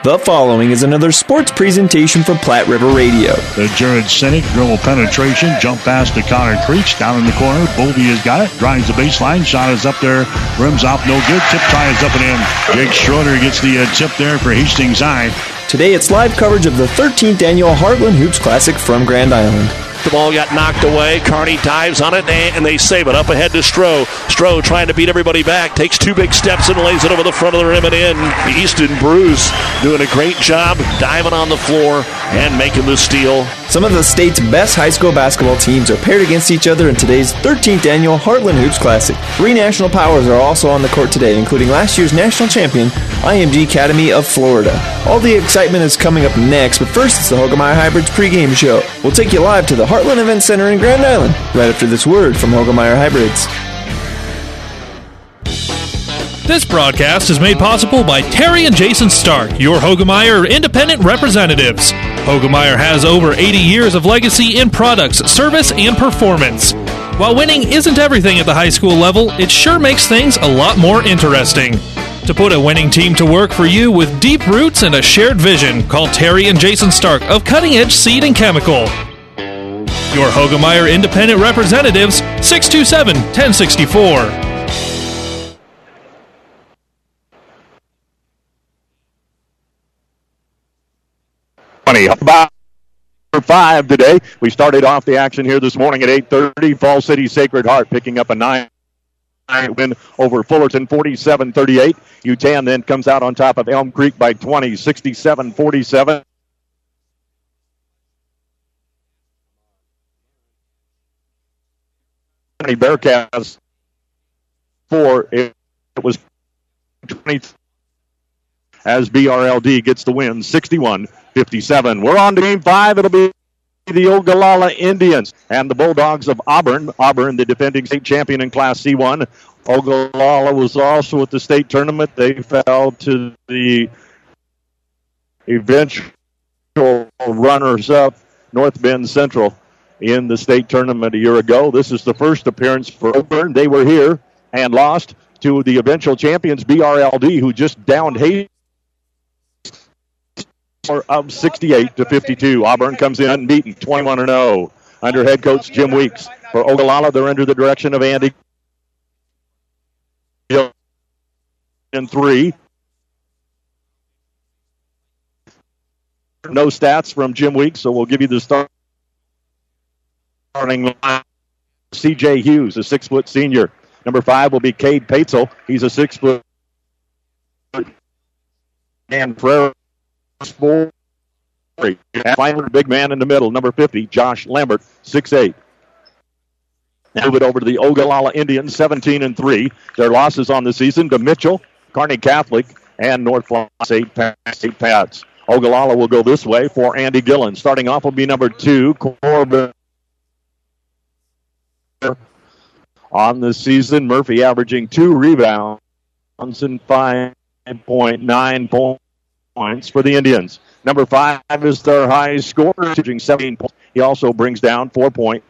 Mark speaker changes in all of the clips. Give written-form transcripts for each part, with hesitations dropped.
Speaker 1: The following is another sports presentation from Platte River Radio.
Speaker 2: The Jared Sinek dribble penetration, jump pass to Connor Creech, down in the corner. Bovey has got it, drives the baseline, shot is up there, rims off, no good, tip try is up and in. Jake Schroeder gets the tip there for Hastings High.
Speaker 1: Today it's live coverage of the 13th annual Heartland Hoops Classic from Grand Island.
Speaker 3: The ball got knocked away. Kearney dives on it, and they save it. Up ahead to Stroh. Stroh trying to beat everybody back. Takes two big steps and lays it over the front of the rim and in. Easton Bruce doing a great job diving on the floor and making the steal.
Speaker 1: Some of the state's best high school basketball teams are paired against each other in today's 13th annual Heartland Hoops Classic. 3 national powers are also on the court today, including last year's national champion, IMG Academy of Florida. All the excitement is coming up next, but first it's the Hoegemeyer Hybrids pregame show. We'll take you live to the Heartland Event Center in Grand Island, right after this word from Hoegemeyer Hybrids.
Speaker 4: This broadcast is made possible by Terry and Jason Stark, your Hoegemeyer independent representatives. Hoegemeyer has over 80 years of legacy in products, service, and performance. While winning isn't everything at the high school level, it sure makes things a lot more interesting. To put a winning team to work for you with deep roots and a shared vision, call Terry and Jason Stark of Cutting Edge Seed and Chemical. Your Hoegemeyer independent representatives, 627-1064.
Speaker 5: About 5 today. We started off the action here this morning at 8:30. Fall City Sacred Heart picking up a 9 win over Fullerton, 47-38. UTAN then comes out on top of Elm Creek by 20, 67-47. Bearcats 4. It was 20 as BRLD gets the win, 61-57. We're on to game 5. It'll be the Ogallala Indians and the Bulldogs of Auburn. Auburn, the defending state champion in Class C1. Ogallala was also at the state tournament. They fell to the eventual runners-up, North Bend Central, in the state tournament a year ago. This is the first appearance for Auburn. They were here and lost to the eventual champions, BRLD, who just downed Hastings of 68-52. Auburn comes in unbeaten, 21-0 under head coach Jim Weeks. For Ogallala, they're under the direction of Andy Gill in 3. No stats from Jim Weeks, so we'll give you the starting line. C.J. Hughes, a 6-foot senior. Number 5 will be Cade Paetzel. He's a 6-foot. And Frere. 4. Final big man in the middle, number 50, Josh Lambert, 6'8". Move it over to the Ogallala Indians, 17-3. Their losses on the season to Mitchell, Kearney Catholic, and North Floss St. Pat's. Ogallala will go this way for Andy Gillen. Starting off will be number 2, Corbin. On the season, Murphy averaging 2 rebounds and 5.9 points for the Indians. Number 5 is their highest scorer, averaging 17 points. He also brings down 4 points.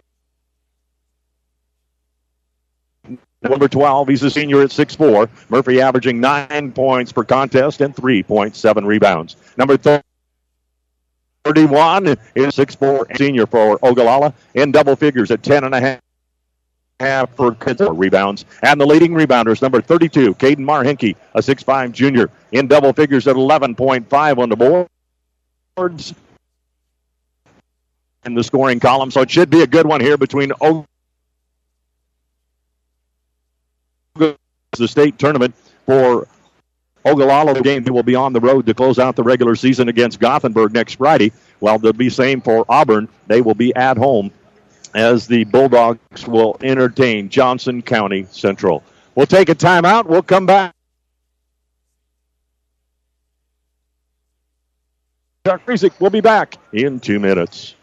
Speaker 5: Number 12, he's a senior at 6'4". Murphy averaging 9 points per contest and 3.7 rebounds. Number 31 is 6'4", senior for Ogallala, in double figures at 10.5 for rebounds. And the leading rebounders, number 32, Caden Marhinke, a 6'5" junior, in double figures at 11.5 on the boards in the scoring column. So it should be a good one here between the state tournament for Ogallala. The game will be on the road to close out the regular season against Gothenburg next Friday. While they'll be same for Auburn, they will be at home as the Bulldogs will entertain Johnson County Central. We'll take a timeout. We'll come back. Chuck Friesick will be back in 2 minutes.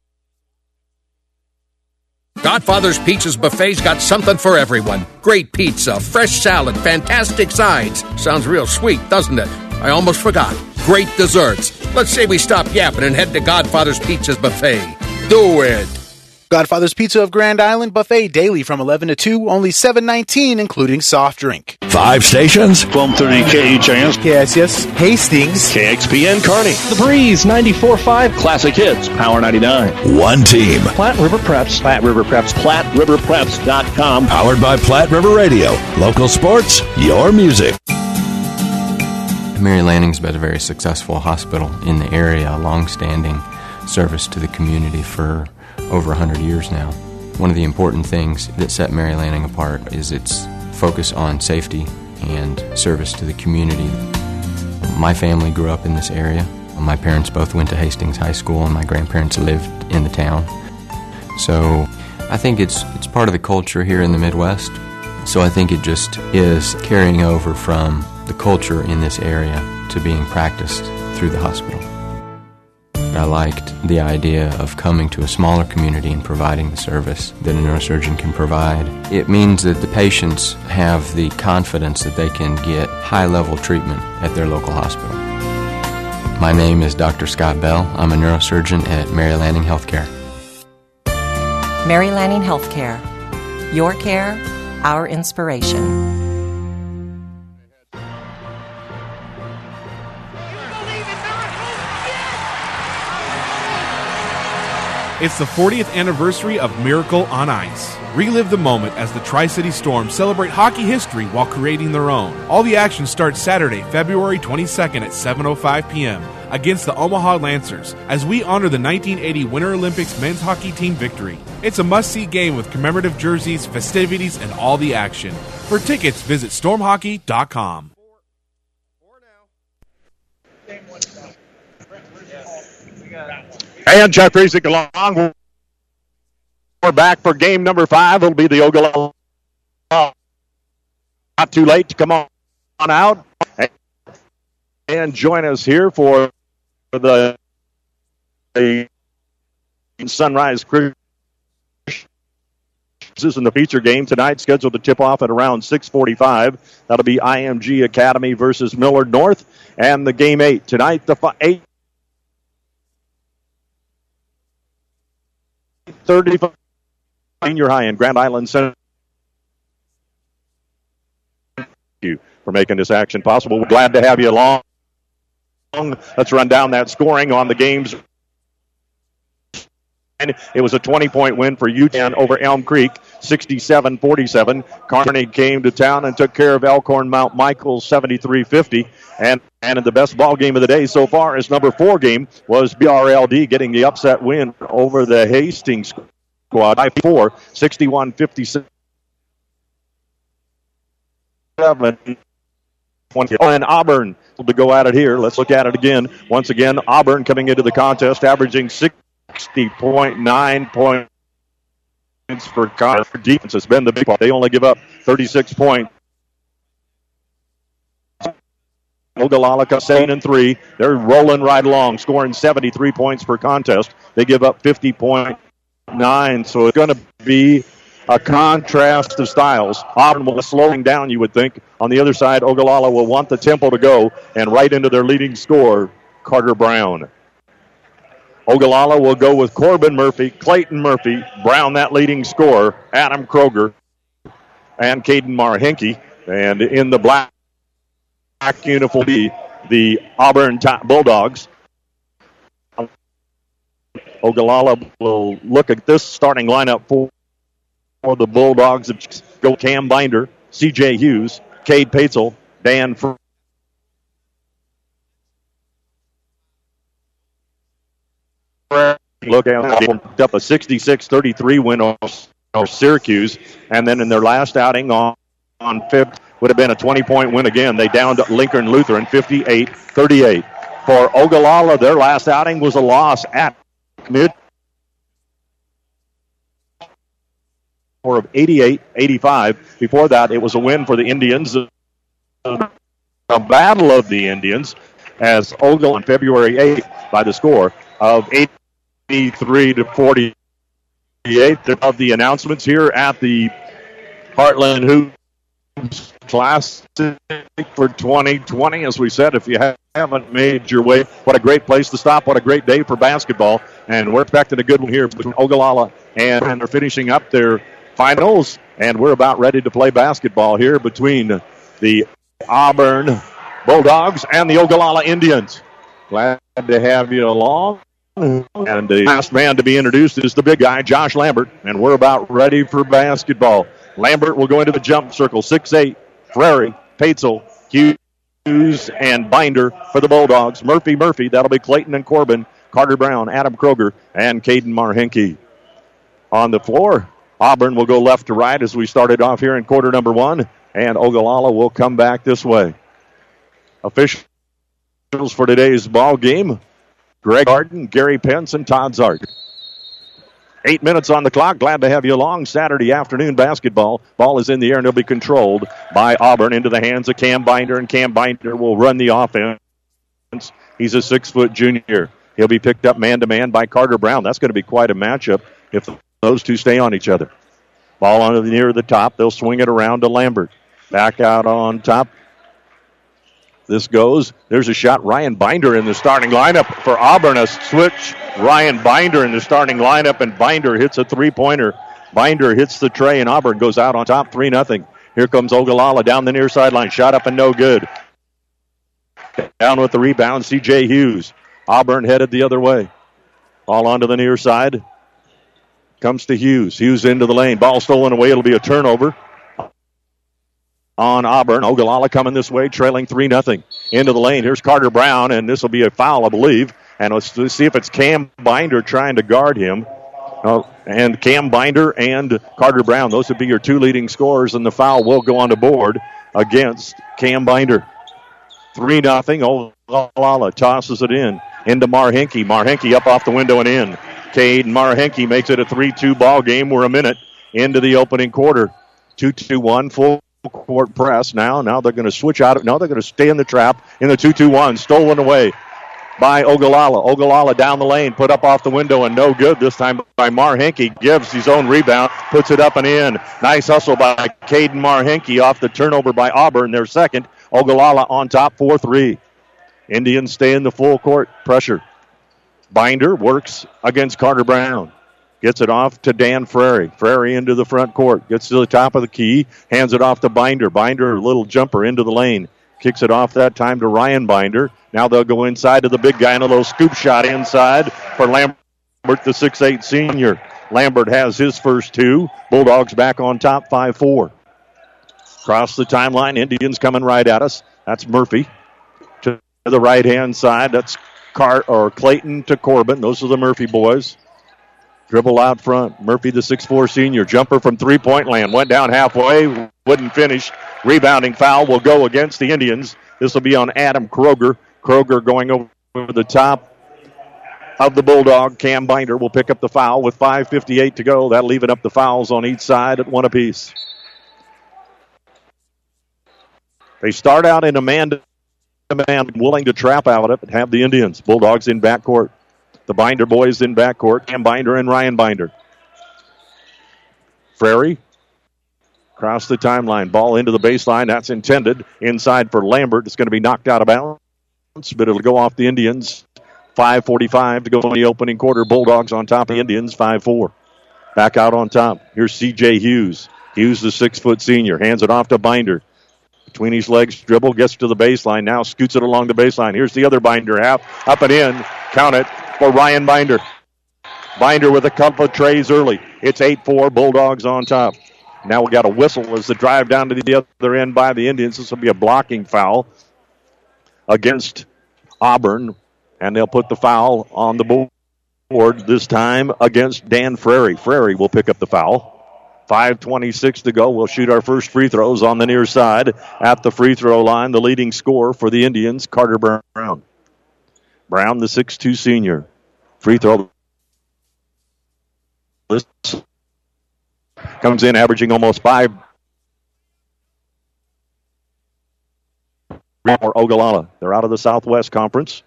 Speaker 6: Godfather's Pizza's Buffet's got something for everyone. Great pizza, fresh salad, fantastic sides. Sounds real sweet, doesn't it? I almost forgot. Great desserts. Let's say we stop yapping and head to Godfather's Pizza's Buffet. Do it.
Speaker 7: Godfather's Pizza of Grand Island buffet daily from 11 to 2, only $7.19, including soft drink.
Speaker 8: 5 stations.
Speaker 2: 1230 KHIS.
Speaker 7: KSS, Hastings,
Speaker 3: KXPN Kearney.
Speaker 9: The Breeze 94.5.
Speaker 3: Classic Hits, Power 99.
Speaker 8: One team.
Speaker 9: Platte River Preps.
Speaker 3: Platte River Preps, PlatteRiverPreps.com.
Speaker 8: Powered by Platte River Radio. Local sports, your music.
Speaker 10: Mary Lanning's been a very successful hospital in the area, a long-standing service to the community for over 100 years now. One of the important things that set Mary Lanning apart is its focus on safety and service to the community. My family grew up in this area. My parents both went to Hastings High School, and my grandparents lived in the town. So I think it's part of the culture here in the Midwest. So I think it just is carrying over from the culture in this area to being practiced through the hospital. I liked the idea of coming to a smaller community and providing the service that a neurosurgeon can provide. It means that the patients have the confidence that they can get high-level treatment at their local hospital. My name is Dr. Scott Bell. I'm a neurosurgeon at Mary Lanning Healthcare.
Speaker 11: Mary Lanning Healthcare. Your care, our inspiration.
Speaker 12: It's the 40th anniversary of Miracle on Ice. Relive the moment as the Tri-City Storm celebrate hockey history while creating their own. All the action starts Saturday, February 22nd at 7:05 p.m. against the Omaha Lancers as we honor the 1980 Winter Olympics men's hockey team victory. It's a must-see game with commemorative jerseys, festivities, and all the action. For tickets, visit stormhockey.com.
Speaker 5: And Jeff Reesick along. We're back for game number 5. It'll be the Ogallala. Not too late to come on out and join us here for the Sunrise Cruises in the feature game tonight, scheduled to tip off at around 6:45. That'll be IMG Academy versus Millard North, and the game 8 tonight. The 8:35 Senior High in Grand Island Center. Thank you for making this action possible. We're glad to have you along. Let's run down that scoring on the games. And it was a 20-point win for UTAN over Elm Creek, 67-47. Kearney came to town and took care of Elkhorn Mount Michael, 73-50. And in the best ball game of the day so far, his number 4 game was BRLD getting the upset win over the Hastings squad by 4, 61-57. And Auburn to go at it here. Let's look at it again. Once again, Auburn coming into the contest, averaging 60.9 points per defense has been the big part. They only give up 36 points. Ogallala staying in 3. They're rolling right along, scoring 73 points per contest. They give up 50.9, so it's going to be a contrast of styles. Auburn will be slowing down, you would think. On the other side, Ogallala will want the tempo to go, and right into their leading scorer, Carter Brown. Ogallala will go with Corbin Murphy, Clayton Murphy, Brown, that leading scorer, Adam Kroger, and Caden Marhinke. And in the black uniform, the Auburn Bulldogs. Ogallala will look at this starting lineup for the Bulldogs. Go Cam Binder, C.J. Hughes, Cade Paetzel, Dan Look at up a 66-33 win over Syracuse, and then in their last outing on 5th would have been a 20-point win again. They downed Lincoln Lutheran 58-38. For Ogallala, their last outing was a loss at mid of 88-85. Before that, it was a win for the Indians. A battle of the Indians as Ogallala on February 8th by the score of 83-48. Of the announcements here at the Heartland Hoops Classic for 2020. As we said, if you haven't made your way, what a great place to stop. What a great day for basketball. And we're expecting a good one here between Ogallala and they're finishing up their finals. And we're about ready to play basketball here between the Auburn Bulldogs and the Ogallala Indians. Glad to have you along. And the last man to be introduced is the big guy, Josh Lambert. And we're about ready for basketball. Lambert will go into the jump circle. 6'8", Frary, Paetzel, Hughes, and Binder for the Bulldogs. Murphy, that'll be Clayton and Corbin, Carter Brown, Adam Kroger, and Caden Marhenke. On the floor, Auburn will go left to right as we started off here in quarter number 1, and Ogallala will come back this way. Officials for today's ball game, Greg Arden, Gary Pence, and Todd Zart. 8 minutes on the clock. Glad to have you along. Saturday afternoon basketball. Ball is in the air, and it'll be controlled by Auburn into the hands of Cam Binder, and Cam Binder will run the offense. He's a 6-foot junior. He'll be picked up man-to-man by Carter Brown. That's going to be quite a matchup if those two stay on each other. Ball on near the top. They'll swing it around to Lambert. Back out on top. This goes. There's a shot. Ryan Binder in the starting lineup for Auburn. A switch. Ryan Binder in the starting lineup, and Binder hits a three-pointer. Binder hits the tray, and Auburn goes out on top 3-0. Here comes Ogallala down the near sideline. Shot up and no good. Down with the rebound, C.J. Hughes. Auburn headed the other way. Ball onto the near side. Comes to Hughes. Hughes into the lane. Ball stolen away. It'll be a turnover on Auburn. Ogallala coming this way, trailing 3-0. Into the lane. Here's Carter Brown, and this will be a foul, I believe. And let's see if it's Cam Binder trying to guard him. And Cam Binder and Carter Brown, those would be your two leading scorers, and the foul will go on the board against Cam Binder. 3-0. Ogallala tosses it into Marhenke. Marhenke up off the window and in. Cade Marhenke makes it a 3-2 ball game. We're a minute into the opening quarter. 2-2-1, full court press. Now they're going to switch out. Now they're going to stay in the trap in the 2-2-1. Stolen away by Ogallala. Ogallala down the lane, put up off the window and no good this time by Marhenke. Gives his own rebound, puts it up and in. Nice hustle by Caden Marhenke off the turnover by Auburn. Their second. Ogallala on top 4-3. Indians stay in the full court pressure. Binder works against Carter Brown. Gets it off to Dan Frary. Frary into the front court. Gets to the top of the key. Hands it off to Binder. Binder, a little jumper into the lane. Kicks it off that time to Ryan Binder. Now they'll go inside to the big guy and a little scoop shot inside for Lambert, the 6'8 senior. Lambert has his first two. Bulldogs back on top 5-4. Across the timeline, Indians coming right at us. That's Murphy to the right-hand side. That's Clayton to Corbin. Those are the Murphy boys. Dribble out front. Murphy, the 6'4 senior. Jumper from three-point land. Went down halfway. Wouldn't finish. Rebounding foul will go against the Indians. This will be on Adam Kroger. Kroger going over the top of the Bulldog. Cam Binder will pick up the foul with 5:58 to go. That'll even up the fouls on each side at one apiece. They start out in a man-to-man, willing to trap out of it, have the Indians. Bulldogs in backcourt. The Binder boys in backcourt. Cam Binder and Ryan Binder. Frary. Across the timeline. Ball into the baseline. That's intended. Inside for Lambert. It's going to be knocked out of bounds, but it'll go off the Indians. 5:45 to go in the opening quarter. Bulldogs on top of the Indians. 5-4. Back out on top. Here's C.J. Hughes. Hughes, the 6' senior. Hands it off to Binder. Between his legs, dribble, gets to the baseline. Now scoots it along the baseline. Here's the other Binder half. Up and in. Count it for Ryan Binder. Binder with a couple of trays early. It's 8-4. Bulldogs on top. Now we got a whistle as the drive down to the other end by the Indians. This will be a blocking foul against Auburn, and they'll put the foul on the board this time against Dan Frary. Frary will pick up the foul. 5:26 to go. We'll shoot our first free throws on the near side. At the free throw line, the leading scorer for the Indians, Carter Brown. Brown, the 6'2 senior. Free throw. Comes in averaging almost 5. For Ogallala. They're out of the Southwest Conference.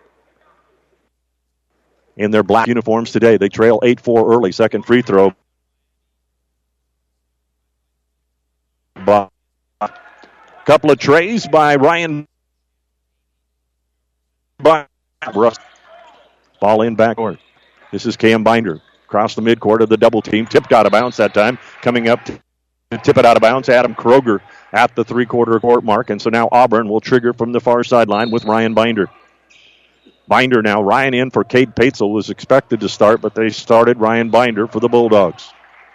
Speaker 5: In their black uniforms today. They trail 8-4 early. Second free throw. Couple of trays by Ryan. Ball in backcourt. This is Cam Binder. Across the midcourt of the double team. Tipped out of bounds that time. Coming up to tip it out of bounds. Adam Kroger at the three-quarter court mark. And so now Auburn will trigger from the far sideline with Ryan Binder. Binder now. Ryan in for Cade Paetzel was expected to start, but they started Ryan Binder for the Bulldogs.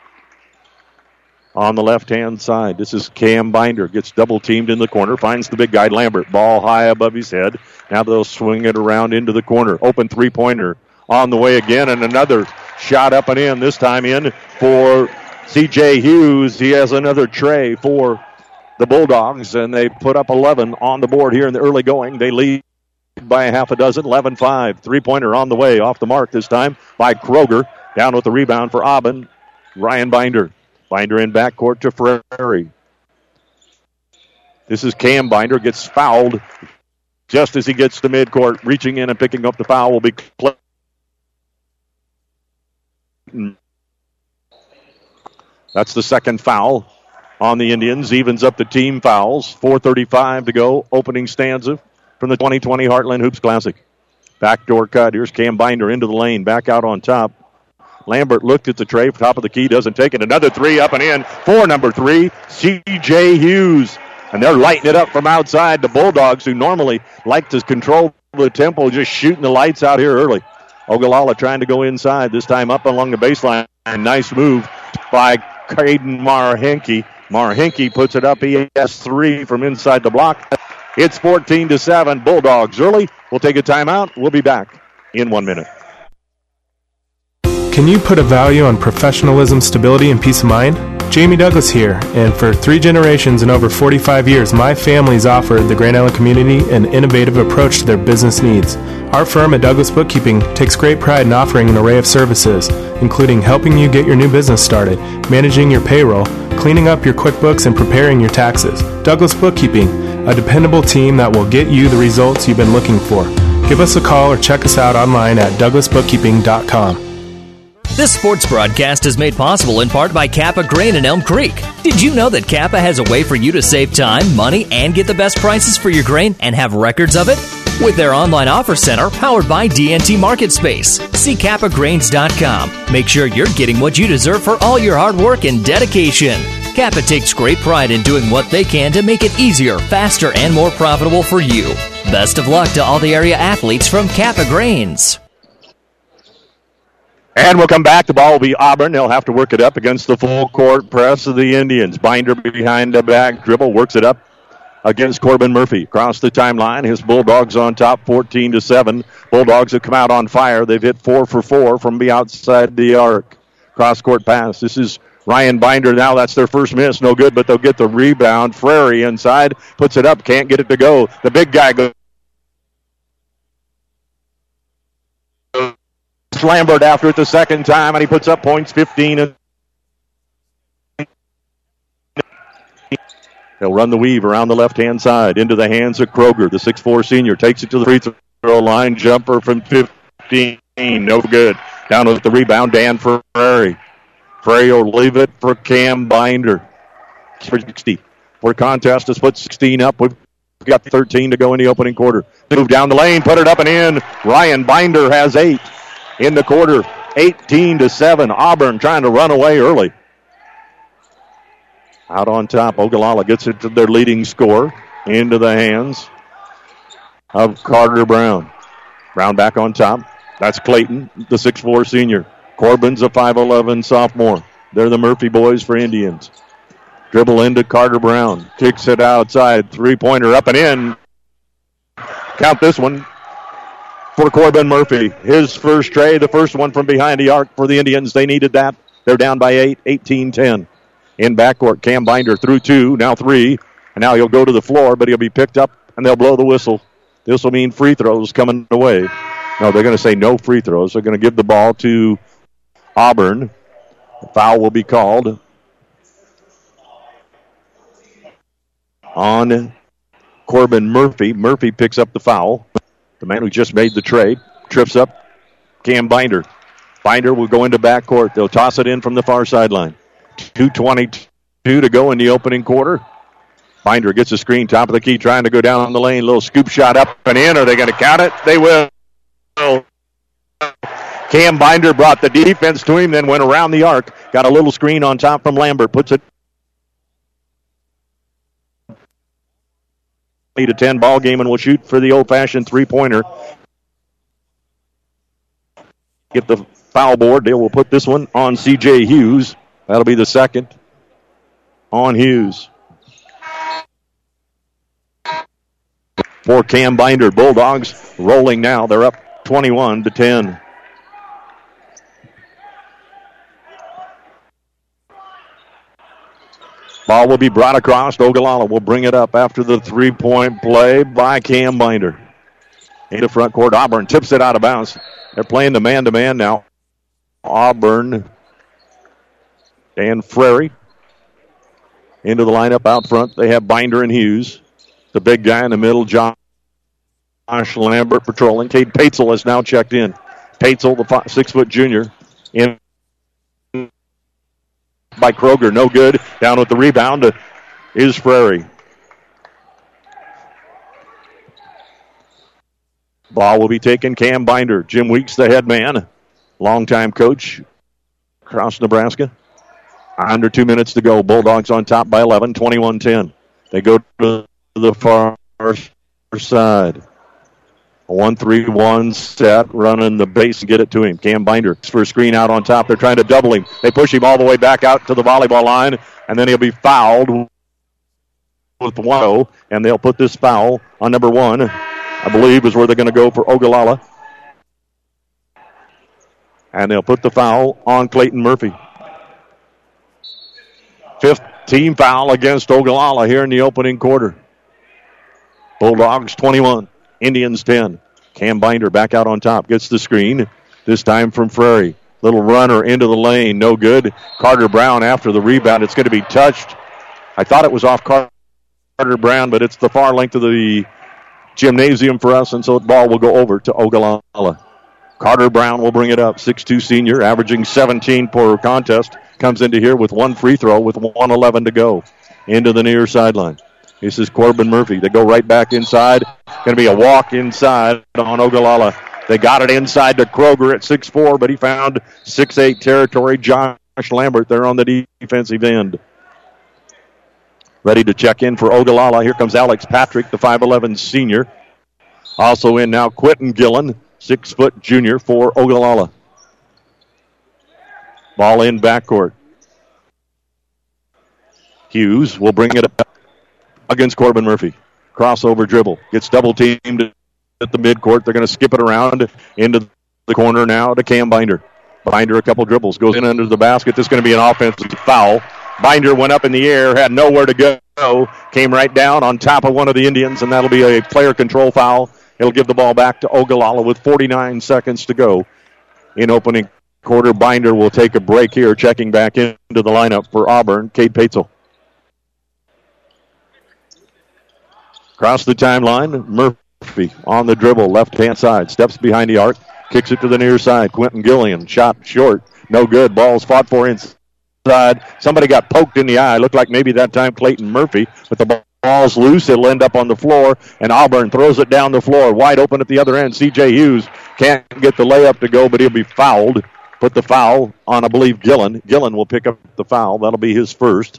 Speaker 5: On the left-hand side, this is Cam Binder. Gets double-teamed in the corner. Finds the big guy, Lambert. Ball high above his head. Now they'll swing it around into the corner. Open three-pointer on the way again, and another shot up and in. This time in for C.J. Hughes. He has another tray for the Bulldogs, and they put up 11 on the board here in the early going. They lead by a half a dozen, 11-5. Three-pointer on the way, off the mark this time by Kroger. Down with the rebound for Auburn, Ryan Binder. Binder in backcourt to Frary. This is Cam Binder, gets fouled just as he gets to midcourt. Reaching in and picking up the foul will be Clayton. That's the second foul on the Indians. Evens up the team fouls. 4:35 to go. Opening stanza from the 2020 Heartland Hoops Classic. Backdoor cut. Here's Cam Binder into the lane. Back out on top. Lambert looked at the tray. Top of the key. Doesn't take it. Another three up and in for number 3, C.J. Hughes. And they're lighting it up from outside. The Bulldogs, who normally like to control the tempo, just shooting the lights out here early. Ogallala trying to go inside. This time up along the baseline. Nice move by Caden Marhenke. Marhenke puts it up. He has 3 from inside the block. It's 14-7. Bulldogs early. We'll take a timeout. We'll be back in 1 minute.
Speaker 13: Can you put a value on professionalism, stability, and peace of mind? Jamie Douglas here, and for 3 generations and over 45 years, my family's offered the Grand Island community an innovative approach to their business needs. Our firm at Douglas Bookkeeping takes great pride in offering an array of services, including helping you get your new business started, managing your payroll, cleaning up your QuickBooks, and preparing your taxes. Douglas Bookkeeping, a dependable team that will get you the results you've been looking for. Give us a call or check us out online at douglasbookkeeping.com.
Speaker 14: This sports broadcast is made possible in part by Kappa Grain in Elm Creek. Did you know that Kappa has a way for you to save time, money, and get the best prices for your grain and have records of it? With their online offer center powered by DNT MarketSpace. See KappaGrains.com. Make sure you're getting what you deserve for all your hard work and dedication. Kappa takes great pride in doing what they can to make it easier, faster, and more profitable for you. Best of luck to all the area athletes from Kappa Grains.
Speaker 5: And we'll come back. The ball will be Auburn. They'll have to work it up against the full court press of the Indians. Binder behind the back dribble, works it up against Corbin Murphy. Across the timeline, his Bulldogs on top, 14-7. Bulldogs have come out on fire. They've hit 4 for 4 from the outside the arc. Cross-court pass. This is Ryan Binder now. That's their first miss. No good, but they'll get the rebound. Frary inside, puts it up, can't get it to go. The big guy goes. Lambert after it the second time, and he puts up points, 15. He'll run the weave around the left-hand side into the hands of Kroger, the 6'4 senior. Takes it to the free throw line. Jumper from 15. No good. Down with the rebound, Dan Frary. Frary will leave it for Cam Binder. 60. For contest to split 16 up. We've got 13 to go in the opening quarter. Move down the lane, put it up and in. Ryan Binder has 8. In the quarter, 18-7. Auburn trying to run away early. Out on top, Ogallala gets it to their leading scorer. Into the hands of Carter Brown. Brown back on top. That's Clayton, the 6'4 senior. Corbin's a 5'11 sophomore. They're the Murphy boys for Indians. Dribble into Carter Brown. Kicks it outside. Three-pointer up and in. Count this one. For Corbin Murphy, his first tray, the first one from behind the arc for the Indians. They needed that. They're down by 8, 18-10. In backcourt, Cam Binder through 2, now 3. And now he'll go to the floor, but he'll be picked up, and they'll blow the whistle. This will mean free throws coming away. No, they're going to say no free throws. They're going to give the ball to Auburn. The foul will be called on Corbin Murphy. Murphy picks up the foul. The man who just made the trade trips up Cam Binder. Binder will go into backcourt. They'll toss it in from the far sideline. 2:22 to go in the opening quarter. Binder gets a screen, top of the key, trying to go down on the lane. Little scoop shot up and in. Are they going to count it? They will. Cam Binder brought the defense to him, then went around the arc. Got a little screen on top from Lambert. Puts it 8-10 ball game, and will shoot for the old-fashioned three-pointer. Get the foul board. They will put this one on C.J. Hughes. That'll be the second on Hughes. For Cam Binder, Bulldogs rolling now. They're up 21-10. Ball will be brought across. Ogallala will bring it up after the three-point play by Cam Binder. Into front court, Auburn tips it out of bounds. They're playing the man-to-man now. Auburn and Frary into the lineup out front. They have Binder and Hughes. The big guy in the middle, Josh Lambert patrolling. Cade Paetzel has now checked in. Paetzel, the 6-foot junior, in by Kroger. No good. Down with the rebound is Frary. Ball will be taken. Cam Binder. Jim Weeks, the head man. Longtime coach across Nebraska. Under 2 minutes to go. Bulldogs on top by 11, 21-10. They go to the far side. 1-3-1 set, running the base and get it to him. Cam Binder for a screen out on top. They're trying to double him. They push him all the way back out to the volleyball line, and then he'll be fouled with 1-0, and they'll put this foul on number 1, I believe is where they're going to go for Ogallala. And they'll put the foul on Clayton Murphy. 5th team foul against Ogallala here in the opening quarter. Bulldogs 21, Indians 10. Cam Binder back out on top, gets the screen, this time from Frary. Little runner into the lane, no good. Carter Brown after the rebound. It's going to be touched. I thought it was off Carter Brown, but it's the far length of the gymnasium for us, and so the ball will go over to Ogallala. Carter Brown will bring it up. 6'2 senior, averaging 17 per contest. Comes into here with one free throw with 1:11 to go. Into the near sideline. This is Corbin Murphy. They go right back inside. Going to be a walk inside on Ogallala. They got it inside to Kroger at 6'4", but he found 6'8 territory. Josh Lambert there on the defensive end. Ready to check in for Ogallala. Here comes Alex Patrick, the 5'11 senior. Also in now Quentin Gillen, 6-foot junior for Ogallala. Ball in backcourt. Hughes will bring it up against Corbin Murphy. Crossover dribble. Gets double teamed at the midcourt. They're going to skip it around into the corner now to Cam Binder. Binder a couple dribbles. Goes in under the basket. This is going to be an offensive foul. Binder went up in the air, had nowhere to go. Came right down on top of one of the Indians, and that'll be a player control foul. It'll give the ball back to Ogallala with 49 seconds to go in opening quarter. Binder will take a break here, checking back into the lineup for Auburn. Cade Paetzel. Across the timeline, Murphy on the dribble, left-hand side. Steps behind the arc, kicks it to the near side. Quentin Gillian, shot short. No good. Ball's fought for inside. Somebody got poked in the eye. Looked like maybe that time Clayton Murphy. But the ball's loose. It'll end up on the floor, and Auburn throws it down the floor. Wide open at the other end. C.J. Hughes can't get the layup to go, but he'll be fouled. Put the foul on, I believe, Gillen. Gillen will pick up the foul. That'll be his first.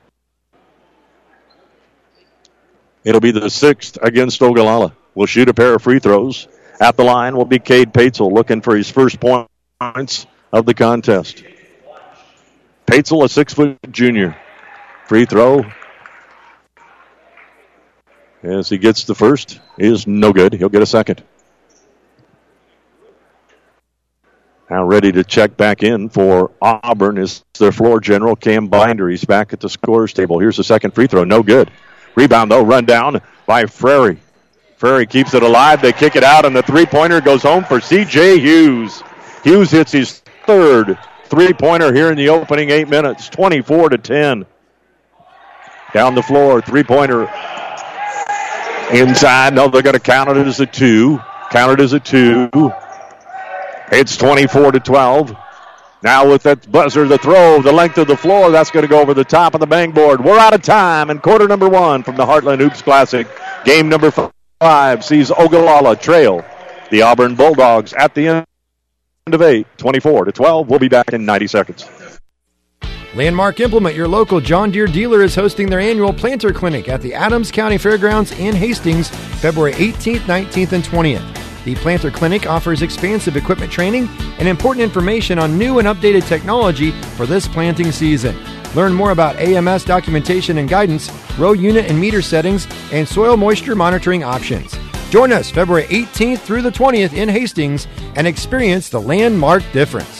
Speaker 5: It'll be the 6th against Ogallala. We'll shoot a pair of free throws. At the line will be Cade Paetzel looking for his first points of the contest. Paetzel, a 6-foot junior. Free throw. As he gets the first, is no good. He'll get a second. Now ready to check back in for Auburn is their floor general, Cam Binder. He's back at the scorer's table. Here's the second free throw. No good. Rebound, though, run down by Frary. Frary keeps it alive. They kick it out, and the three-pointer goes home for C.J. Hughes. Hughes hits his third three-pointer here in the opening 8 minutes, 24-10. Down the floor, three-pointer inside. No, they're going to count it as a 2. Count it as a 2. It's 24-12. Now with that buzzer, the throw, the length of the floor, that's going to go over the top of the bang board. We're out of time, and quarter number 1 from the Heartland Hoops Classic. Game number 5 sees Ogallala trail the Auburn Bulldogs at the end of 8, 24-12. We'll be back in 90 seconds.
Speaker 15: Landmark Implement, your local John Deere dealer, is hosting their annual Planter Clinic at the Adams County Fairgrounds in Hastings, February 18th, 19th, and 20th. The Planter Clinic offers expansive equipment training and important information on new and updated technology for this planting season. Learn more about AMS documentation and guidance, row unit and meter settings, and soil moisture monitoring options. Join us February 18th through the 20th in Hastings and experience the Landmark difference.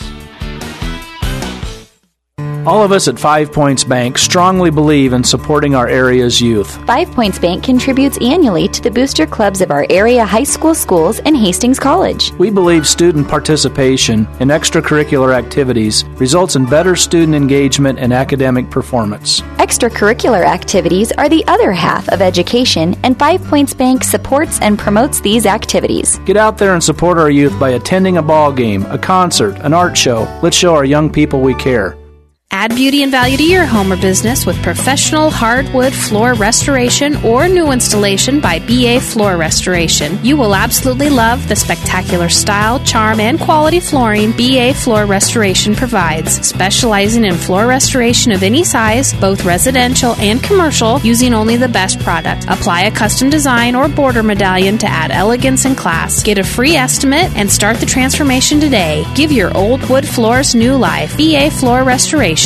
Speaker 16: All of us at 5 Points Bank strongly believe in supporting our area's youth.
Speaker 17: 5 Points Bank contributes annually to the booster clubs of our area high school schools and Hastings College.
Speaker 16: We believe student participation in extracurricular activities results in better student engagement and academic performance.
Speaker 17: Extracurricular activities are the other half of education, and 5 Points Bank supports and promotes these activities.
Speaker 16: Get out there and support our youth by attending a ball game, a concert, an art show. Let's show our young people we care.
Speaker 18: Add beauty and value to your home or business with professional hardwood floor restoration or new installation by BA Floor Restoration. You will absolutely love the spectacular style, charm, and quality flooring BA Floor Restoration provides, specializing in floor restoration of any size, both residential and commercial, using only the best product. Apply a custom design or border medallion to add elegance and class. Get a free estimate and start the transformation today. Give your old wood floors new life. BA Floor Restoration.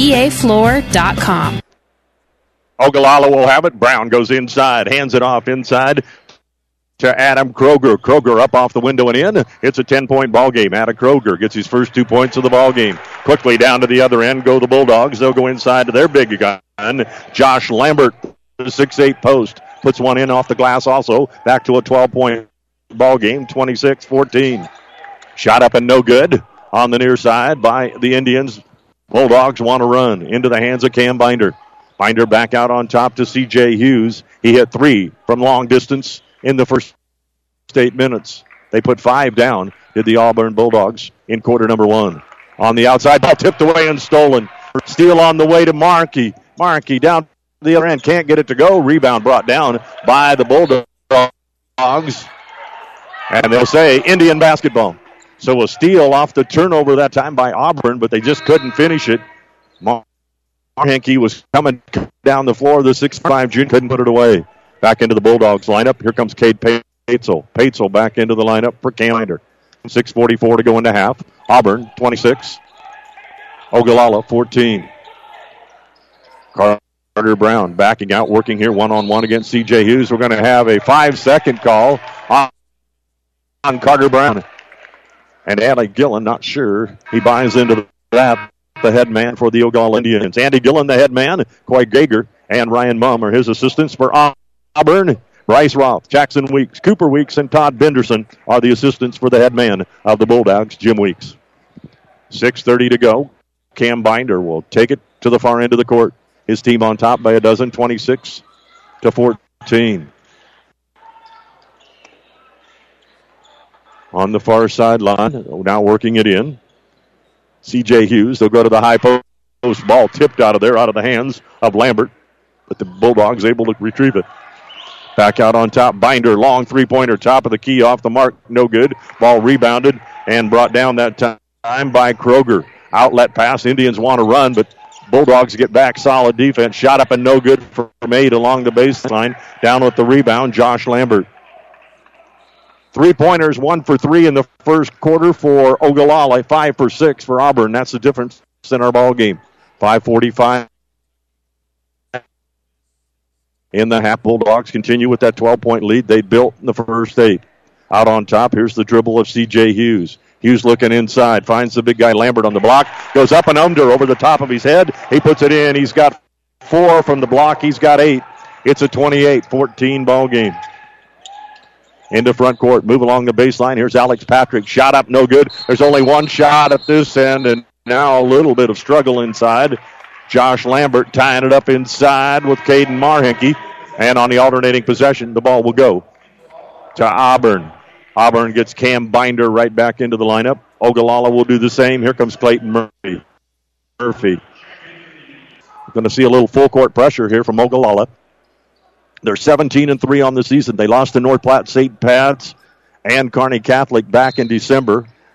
Speaker 18: BAFloor.com.
Speaker 5: Ogallala will have it. Brown goes inside, hands it off inside to Adam Kroger. Kroger up off the window and in. It's a 10-point ball game. Adam Kroger gets his first 2 points of the ball game. Quickly down to the other end go the Bulldogs. They'll go inside to their big gun. Josh Lambert, the 6'8 post, puts one in off the glass also. Back to a 12-point ball game, 26-14. Shot up and no good on the near side by the Indians. Bulldogs want to run into the hands of Cam Binder. Binder back out on top to C.J. Hughes. He hit 3 from long distance in the first 8 minutes. They put 5 down, did the Auburn Bulldogs in quarter number 1. On the outside, ball tipped away and stolen. Steal on the way to Markey. Markey down the other end, can't get it to go. Rebound brought down by the Bulldogs. And they'll say Indian basketball. So a steal off the turnover that time by Auburn, but they just couldn't finish it. Markey was coming down the floor. The 6'5" junior couldn't put it away. Back into the Bulldogs lineup. Here comes Cade Paetzel. Paetzel back into the lineup for Cam Binder. 6:44 to go into half. Auburn 26. Ogallala 14. Carter Brown backing out, working here one-on-one against C.J. Hughes. We're going to have a 5-second call on Carter Brown. And Andy Gillen, not sure he buys into that, the head man for the Ogallala Indians. Andy Gillen, the head man. Coy Gager and Ryan Mumm are his assistants for Auburn. Bryce Roth, Jackson Weeks, Cooper Weeks, and Todd Benderson are the assistants for the head man of the Bulldogs, Jim Weeks. 6:30 to go. Cam Binder will take it to the far end of the court. His team on top by a dozen, 26-14. On the far sideline, now working it in. C.J. Hughes, they'll go to the high post. Ball tipped out of there, out of the hands of Lambert. But the Bulldogs able to retrieve it. Back out on top, Binder, long three-pointer, top of the key, off the mark, no good. Ball rebounded and brought down that time by Kroger. Outlet pass, Indians want to run, but Bulldogs get back, solid defense. Shot up and no good for Made along the baseline. Down with the rebound, Josh Lambert. 3-pointers, 1 for 3 in the first quarter for Ogallala, 5 for 6 for Auburn. That's the difference in our ball game. 5:45 in the half. Bulldogs continue with that 12-point lead they built in the first 8. Out on top, here's the dribble of C.J. Hughes. Hughes looking inside, finds the big guy Lambert on the block, goes up and under over the top of his head. He puts it in. He's got 4 from the block. He's got 8. It's a 28-14 ball game. Into front court, move along the baseline. Here's Alex Patrick. Shot up, no good. There's only one shot at this end, and now a little bit of struggle inside. Josh Lambert tying it up inside with Caden Marhinke. And on the alternating possession, the ball will go to Auburn. Auburn gets Cam Binder right back into the lineup. Ogallala will do the same. Here comes Clayton Murphy. We're going to see a little full court pressure here from Ogallala. They're 17-3 on the season. They lost to North Platte St. Pat's and Kearney Catholic back in December.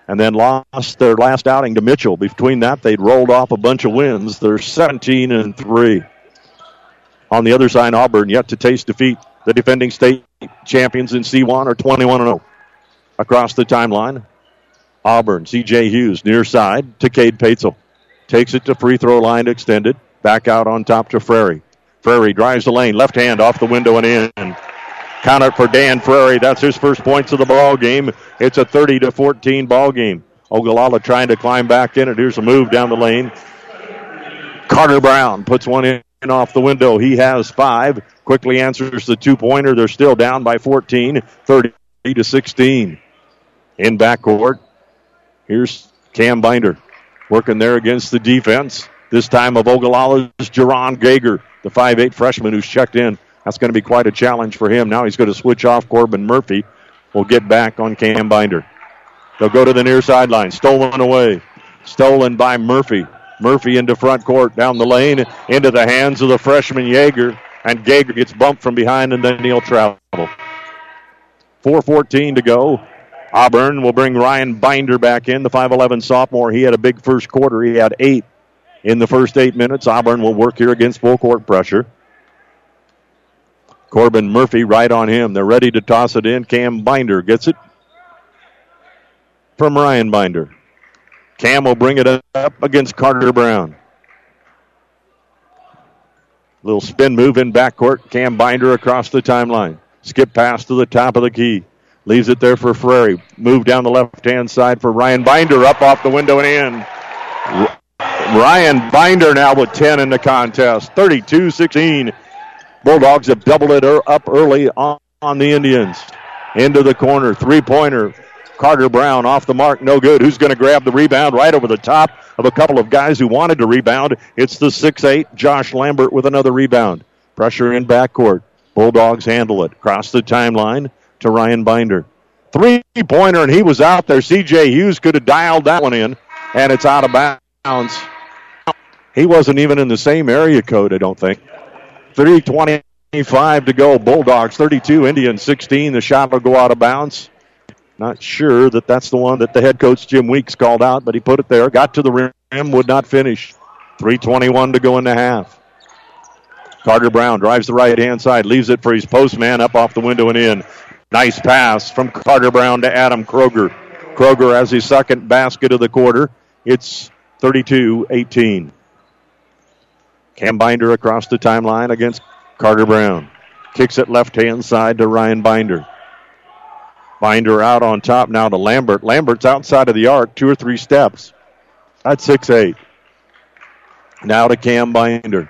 Speaker 5: and then lost their last outing to Mitchell. Between that, they'd rolled off a bunch of wins. They're 17-3. On the other side, Auburn yet to taste defeat. The defending state champions in C1 are 21-0. Across the timeline, Auburn, C.J. Hughes, near side to Cade Paetzel. Takes it to free throw line extended. Back out on top to Frary. Frary drives the lane, left hand off the window and in. Count it for Dan Frary. That's his first points of the ball game. It's a 30-14 ball game. Ogallala trying to climb back in it. Here's a move down the lane. Carter Brown puts one in off the window. He has 5. Quickly answers the two-pointer. They're still down by 14, 30-16. In backcourt, here's Cam Binder working there against the defense. This time of Ogallala's Jerron Gager, the 5'8 freshman who's checked in. That's going to be quite a challenge for him. Now he's going to switch off. Corbin Murphy will get back on Cam Binder. They'll go to the near sideline. Stolen away. Stolen by Murphy. Murphy into front court, down the lane, into the hands of the freshman Yeager. And Gager gets bumped from behind, and then he'll travel. 4:14 to go. Auburn will bring Ryan Binder back in, the 5'11 sophomore. He had a big first quarter. He had 8 in the first 8 minutes. Auburn will work here against full court pressure. Corbin Murphy right on him. They're ready to toss it in. Cam Binder gets it from Ryan Binder. Cam will bring it up against Carter Brown. Little spin move in backcourt. Cam Binder across the timeline. Skip pass to the top of the key. Leaves it there for Frary. Move down the left-hand side for Ryan Binder. Up off the window and in. Ryan Binder now with 10 in the contest. 32-16. Bulldogs have doubled it up early on the Indians. Into the corner. Three-pointer. Carter Brown off the mark. No good. Who's going to grab the rebound right over the top of a couple of guys who wanted to rebound? It's the 6'8 Josh Lambert with another rebound. Pressure in backcourt. Bulldogs handle it. Across the timeline to Ryan Binder. Three-pointer, and he was out there. C.J. Hughes could have dialed that one in, and it's out of bounds. He wasn't even in the same area code, I don't think. 3:25 to go. Bulldogs 32, Indians 16. The shot will go out of bounds. Not sure that that's the one that the head coach Jim Weeks called out, but he put it there. Got to the rim, would not finish. 3:21 to go in the half. Carter Brown drives the right-hand side, leaves it for his postman up off the window and in. Nice pass from Carter Brown to Adam Kroger. Kroger has his second basket of the quarter. It's 32-18. Cam Binder across the timeline against Carter Brown. Kicks it left-hand side to Ryan Binder. Binder out on top now to Lambert. Lambert's outside of the arc, 2 or 3 steps. That's 6'8. Now to Cam Binder.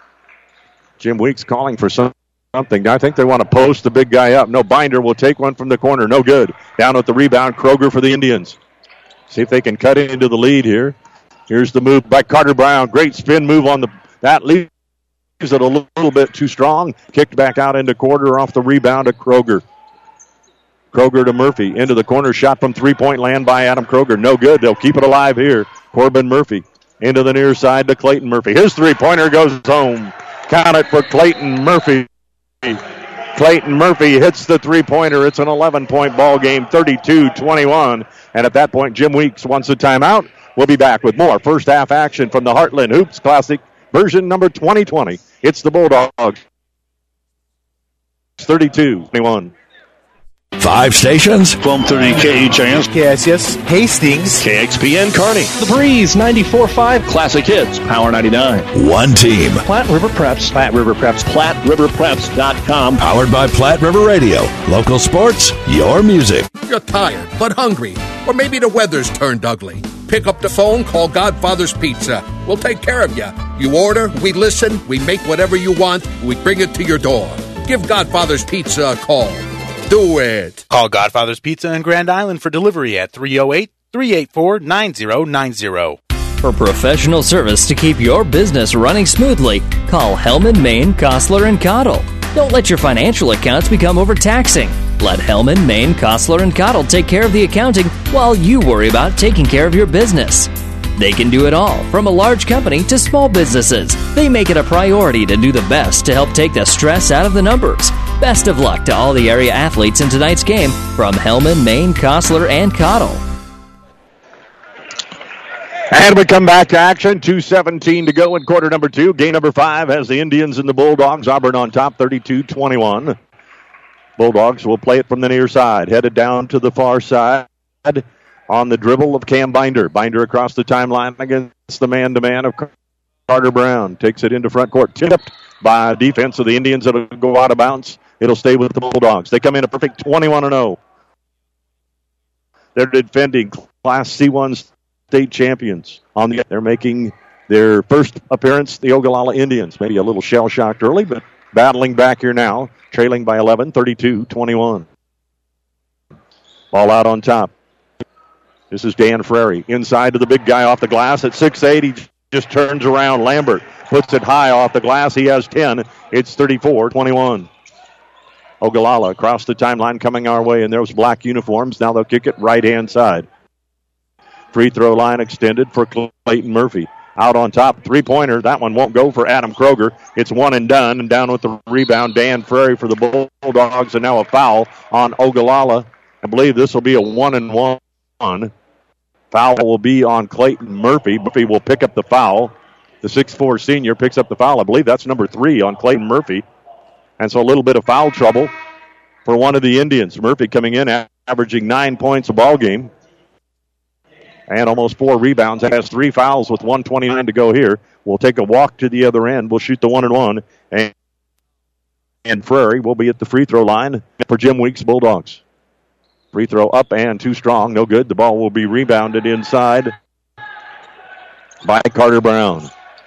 Speaker 5: Jim Weeks calling for something. I think they want to post the big guy up. No, Binder will take one from the corner. No good. Down at the rebound, Kroger for the Indians. See if they can cut into the lead here. Here's the move by Carter Brown. Great spin move on that leaves it a little bit too strong. Kicked back out into quarter off the rebound to Kroger. Kroger to Murphy. Into the corner. Shot from three-point land by Adam Kroger. No good. They'll keep it alive here. Corbin Murphy. Into the near side to Clayton Murphy. His three-pointer goes home. Count it for Clayton Murphy. Clayton Murphy hits the three-pointer. It's an 11-point ball game, 32-21. And at that point, Jim Weeks wants a timeout. We'll be back with more first half action from the Heartland Hoops Classic version number 2020. It's the Bulldogs. 32-21.
Speaker 8: 5 stations.
Speaker 19: 1230 KHIS.
Speaker 7: KSS. Hastings.
Speaker 19: KXPN Kearney.
Speaker 9: The Breeze 94.5.
Speaker 19: Classic Hits. Power 99.
Speaker 8: One team.
Speaker 9: Platte River Preps.
Speaker 19: Platte River Preps. PlatteRiverPreps.com.
Speaker 8: Powered by Platte River Radio. Local sports, your music.
Speaker 6: You're tired but hungry. Or maybe the weather's turned ugly. Pick up the phone, call Godfather's Pizza. We'll take care of you. You order, we listen, we make whatever you want, we bring it to your door. Give Godfather's Pizza a call. Do it.
Speaker 7: Call Godfather's Pizza in Grand Island for delivery at 308-384-9090.
Speaker 14: For professional service to keep your business running smoothly, call Hellman, Maine, Kostler, and Cottle. Don't let your financial accounts become overtaxing. Let Hellman, Maine, Kostler, and Cottle take care of the accounting while you worry about taking care of your business. They can do it all, from a large company to small businesses. They make it a priority to do the best to help take the stress out of the numbers. Best of luck to all the area athletes in tonight's game from Hellman, Maine, Kostler, and Cottle.
Speaker 5: And we come back to action. 2:17 to go in quarter number 2. Game number 5 has the Indians and the Bulldogs. Auburn on top, 32-21. Bulldogs will play it from the near side. Headed down to the far side on the dribble of Cam Binder. Binder across the timeline against the man-to-man of Carter Brown. Takes it into front court. Tipped by defense of the Indians. It'll go out of bounds. It'll stay with the Bulldogs. They come in a perfect 21-0. They're defending Class C1 state champions. They're making their first appearance, the Ogallala Indians. Maybe a little shell-shocked early, but battling back here now, trailing by 11, 32-21. Ball out on top. This is Dan Frary. Inside to the big guy off the glass at 6'8". He just turns around. Lambert puts it high off the glass. He has 10. It's 34-21. Ogallala across the timeline coming our way in those black uniforms. Now they'll kick it right-hand side. Free throw line extended for Clayton Murphy. Out on top, three-pointer. That one won't go for Adam Kroger. It's one and done. And down with the rebound, Dan Frary for the Bulldogs. And now a foul on Ogallala. I believe this will be a 1-and-1. Foul will be on Clayton Murphy. Murphy will pick up the foul. The 6'4 senior picks up the foul. I believe that's number 3 on Clayton Murphy. And so a little bit of foul trouble for one of the Indians. Murphy coming in, averaging 9 points a ball game. And almost 4 rebounds. Has 3 fouls with 1:29 to go here. We'll take a walk to the other end. We'll shoot the 1-and-1. And Frary will be at the free throw line for Jim Weeks Bulldogs. Free throw up and too strong. No good. The ball will be rebounded inside by Carter Brown.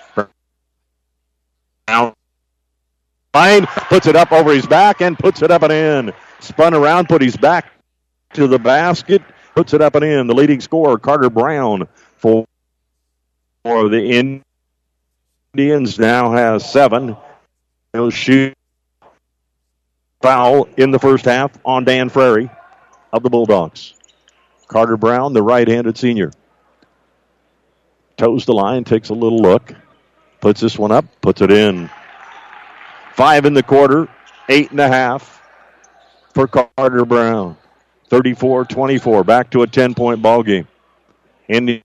Speaker 5: Brown puts it up over his back and puts it up and in. Spun around, put his back to the basket, puts it up and in. The leading scorer, Carter Brown, for the Indians now has 7. He'll shoot foul in the first half on Dan Frary of the Bulldogs. Carter Brown, the right-handed senior. Toes the line, takes a little look. Puts this one up, puts it in. 5 in the quarter, 8.5 for Carter Brown. 34-24, back to a 10-point ball game. Indians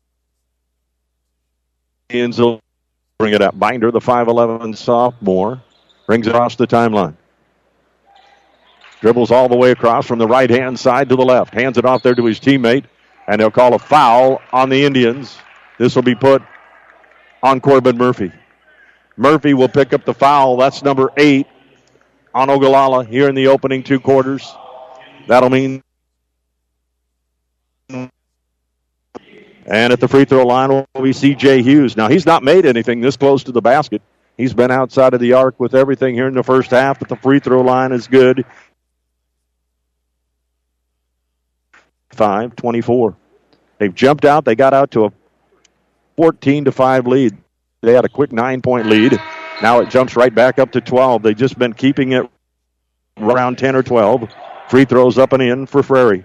Speaker 5: will bring it up. Binder, the 5'11 sophomore, brings it across the timeline. Dribbles all the way across from the right-hand side to the left. Hands it off there to his teammate, and they'll call a foul on the Indians. This will be put on Corbin Murphy. Murphy will pick up the foul. That's number 8 on Ogallala here in the opening 2 quarters. That'll mean. And at the free throw line will be C.J. Hughes. Now, he's not made anything this close to the basket. He's been outside of the arc with everything here in the first half, but the free throw line is good. 5-24. They've jumped out. They got out to a 14-5 lead. They had a quick 9-point lead. Now it jumps right back up to 12. They've just been keeping it around 10 or 12. Free throws up and in for Frary.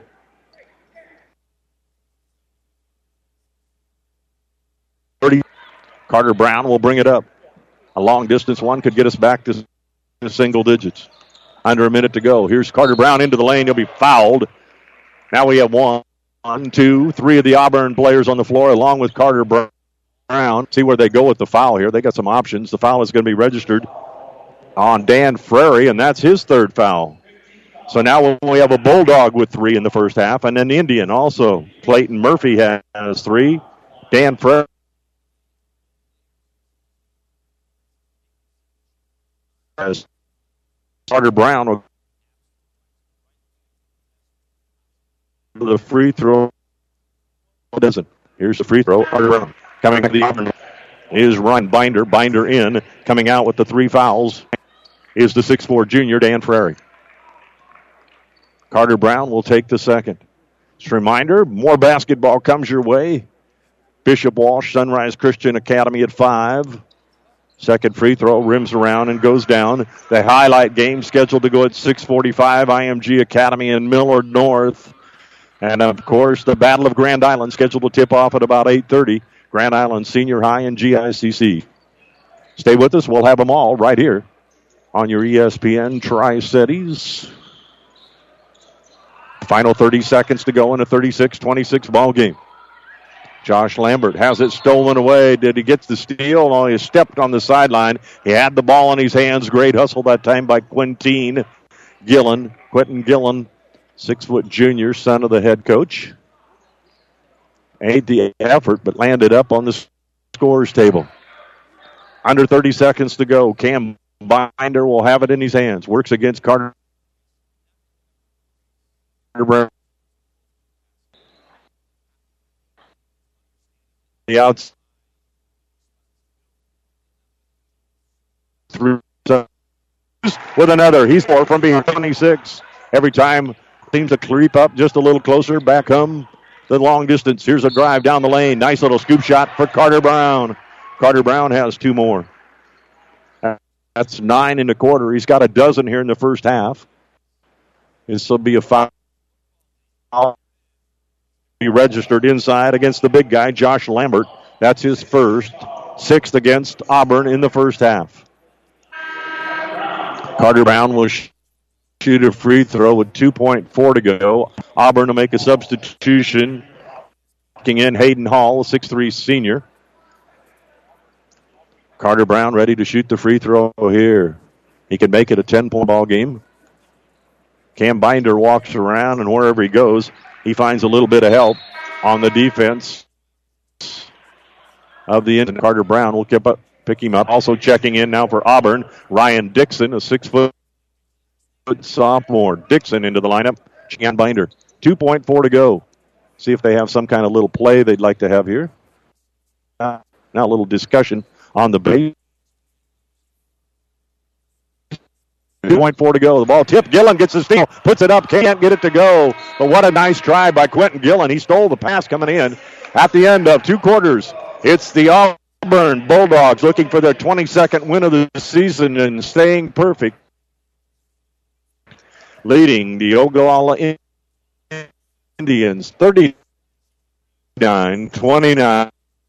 Speaker 5: Carter Brown will bring it up. A long distance one could get us back to single digits. Under a minute to go. Here's Carter Brown into the lane. He'll be fouled. Now we have 1, 2, 3 of the Auburn players on the floor along with Carter Brown. See where they go with the foul here. They got some options. The foul is going to be registered on Dan Frary, and that's his 3rd foul. So now we have a Bulldog with 3 in the first half, and an Indian also. Clayton Murphy has 3. Dan Frary has Carter Brown. The free throw doesn't. Here's the free throw. Carter Brown coming to the Auburn is Ryan Binder. Binder in. Coming out with the 3 fouls is the 6'4 junior, Dan Frary. Carter Brown will take the second. Just a reminder, more basketball comes your way. Bishop Walsh, Sunrise Christian Academy at 5. Second free throw rims around and goes down. The highlight game scheduled to go at 6:45. IMG Academy in Millard North. And, of course, the Battle of Grand Island scheduled to tip off at about 8:30. Grand Island Senior High and GICC. Stay with us. We'll have them all right here on your ESPN Tri-Cities. Final 30 seconds to go in a 36-26 ball game. Josh Lambert has it stolen away. Did he get the steal? No, he stepped on the sideline. He had the ball in his hands. Great hustle that time by Quentin Gillen. 6-foot junior, son of the head coach. Made the effort, but landed up on the scorer's table. Under 30 seconds to go. Cam Binder will have it in his hands. Works against Carter Brown. The outs through with another. He's 4 from behind 26. Every time seems to creep up just a little closer. Back home the long distance. Here's a drive down the lane. Nice little scoop shot for Carter Brown. Carter Brown has 2 more. That's 9 in the quarter. He's got a dozen here in the first half. This will be a foul. Be registered inside against the big guy, Josh Lambert. That's his first. 6th against Auburn in the first half. Carter Brown will shoot a free throw with 2.4 to go. Auburn to make a substitution. Kicking in Hayden Hall, a 6'3 senior. Carter Brown ready to shoot the free throw here. He can make it a 10-point ball game. Cam Binder walks around, and wherever he goes, he finds a little bit of help on the defense of the end. Carter Brown will pick him up. Also checking in now for Auburn, Ryan Dixon, a 6-foot sophomore. Dixon into the lineup. Cam Binder. 2.4 to go. See if they have some kind of little play they'd like to have here. Now a little discussion on the base. 2.4 to go. The ball tipped. Gillen gets the steal. Puts it up. Can't get it to go. But what a nice try by Quentin Gillen. He stole the pass coming in at the end of 2 quarters. It's the Auburn Bulldogs looking for their 22nd win of the season and staying perfect. Leading the Ogallala Indians 39-29.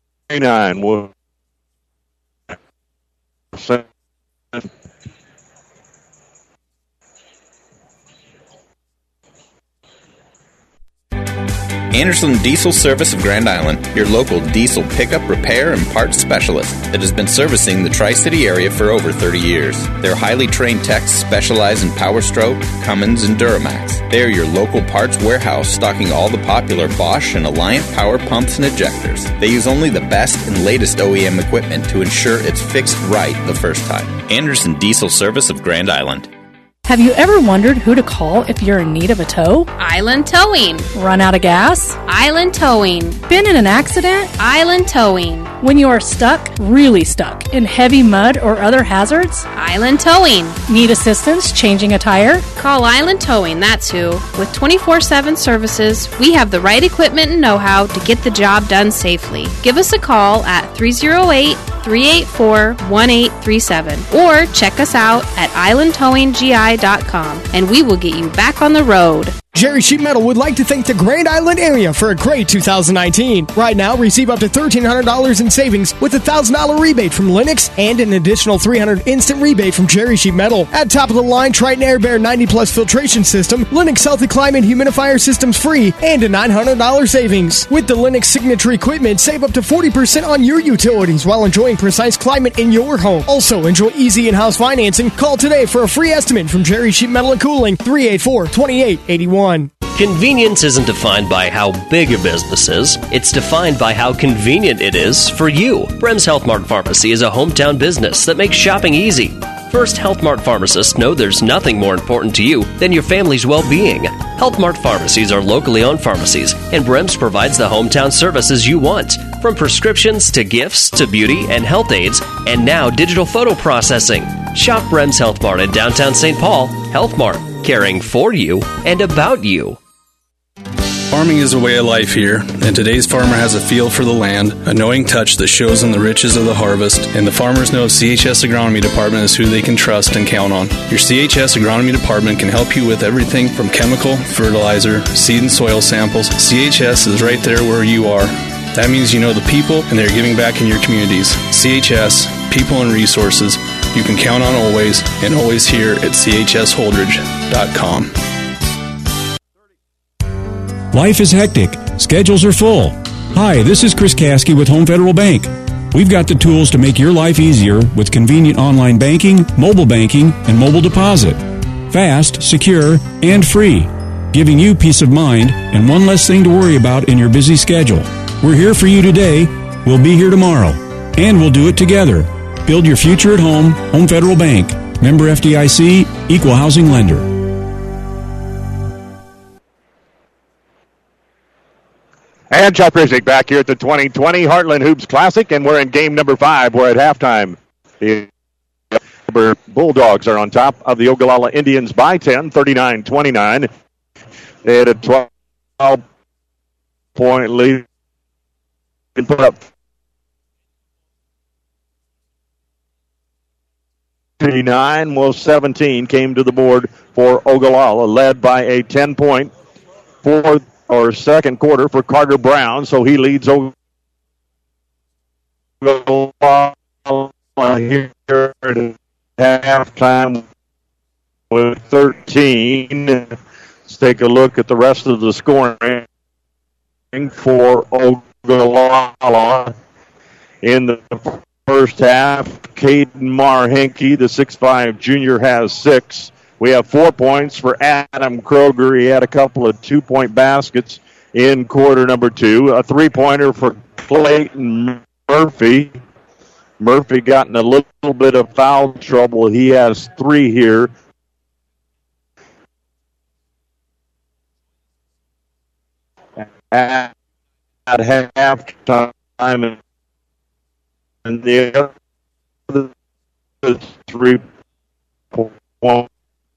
Speaker 20: Anderson Diesel Service of Grand Island, your local diesel pickup, repair, and parts specialist that has been servicing the Tri-City area for over 30 years. Their highly trained techs specialize in Power Stroke, Cummins, and Duramax. They are your local parts warehouse stocking all the popular Bosch and Alliant power pumps and ejectors. They use only the best and latest OEM equipment to ensure it's fixed right the first time. Anderson Diesel Service of Grand Island.
Speaker 21: Have you ever wondered who to call if you're in need of a tow?
Speaker 18: Island Towing.
Speaker 21: Run out of gas?
Speaker 18: Island Towing.
Speaker 21: Been in an accident?
Speaker 18: Island Towing.
Speaker 21: When you are stuck, really stuck, in heavy mud or other hazards?
Speaker 18: Island Towing.
Speaker 21: Need assistance changing a tire?
Speaker 18: Call Island Towing, that's who. With 24/7 services, we have the right equipment and know-how to get the job done safely. Give us a call at 308-384-1837 or check us out at islandtowinggi.com and we will get you back on the road.
Speaker 22: Jerry Sheet Metal would like to thank the Grand Island area for a great 2019. Right now, receive up to $1,300 in savings with a $1,000 rebate from Lennox and an additional $300 instant rebate from Jerry Sheet Metal. At top of the line, Triton Air Bear 90+ filtration system, Lennox Healthy Climate humidifier systems free, and a $900 savings. With the Lennox signature equipment, save up to 40% on your utilities while enjoying precise climate in your home. Also, enjoy easy in-house financing. Call today for a free estimate from Jerry Sheet Metal and Cooling, 384-2881.
Speaker 23: Convenience isn't defined by how big a business is. It's defined by how convenient it is for you. Brems Health Mart Pharmacy is a hometown business that makes shopping easy. First Health Mart pharmacists know there's nothing more important to you than your family's well-being. Health Mart pharmacies are locally owned pharmacies, and Brems provides the hometown services you want, from prescriptions to gifts to beauty and health aids, and now digital photo processing. Shop Brems Health Mart in downtown St. Paul. Health Mart, caring for you and about you.
Speaker 24: Farming is a way of life here, and today's farmer has a feel for the land, a knowing touch that shows in the riches of the harvest, and the farmers know CHS Agronomy Department is who they can trust and count on. Your CHS Agronomy Department can help you with everything from chemical, fertilizer, seed and soil samples. CHS is right there where you are. That means you know the people and they're giving back in your communities. CHS, people and resources, you can count on always, and always here at chsholdridge.com.
Speaker 8: Life is hectic. Schedules are full.
Speaker 1: Hi, this is Chris Kasky with Home Federal Bank. We've got the tools to make your life easier with convenient online banking, mobile banking, and mobile deposit. Fast, secure, and free, giving you peace of mind and one less thing to worry about in your busy schedule. We're here for you today. We'll be here tomorrow. And we'll do it together. Build your future at home. Home Federal Bank. Member FDIC, Equal Housing Lender.
Speaker 5: And Chuck Rizzick back here at the 2020 Heartland Hoops Classic, and we're in game number 5. We're at halftime. The Bulldogs are on top of the Ogallala Indians by 10, 39-29. They had a 12-point lead and put up 39. Well, 17 came to the board for Ogallala, led by a 10-point second quarter for Carter Brown. So he leads Ogallala here at halftime with 13. Let's take a look at the rest of the scoring for Ogallala in the first half. Caden Marhenke, the 6'5 junior, has 6. We have 4 points for Adam Kroger. He had a couple of 2-point baskets in quarter number 2. A 3-pointer for Clayton Murphy. Murphy got in a little bit of foul trouble. He has 3 here. At halftime, and the other 3 points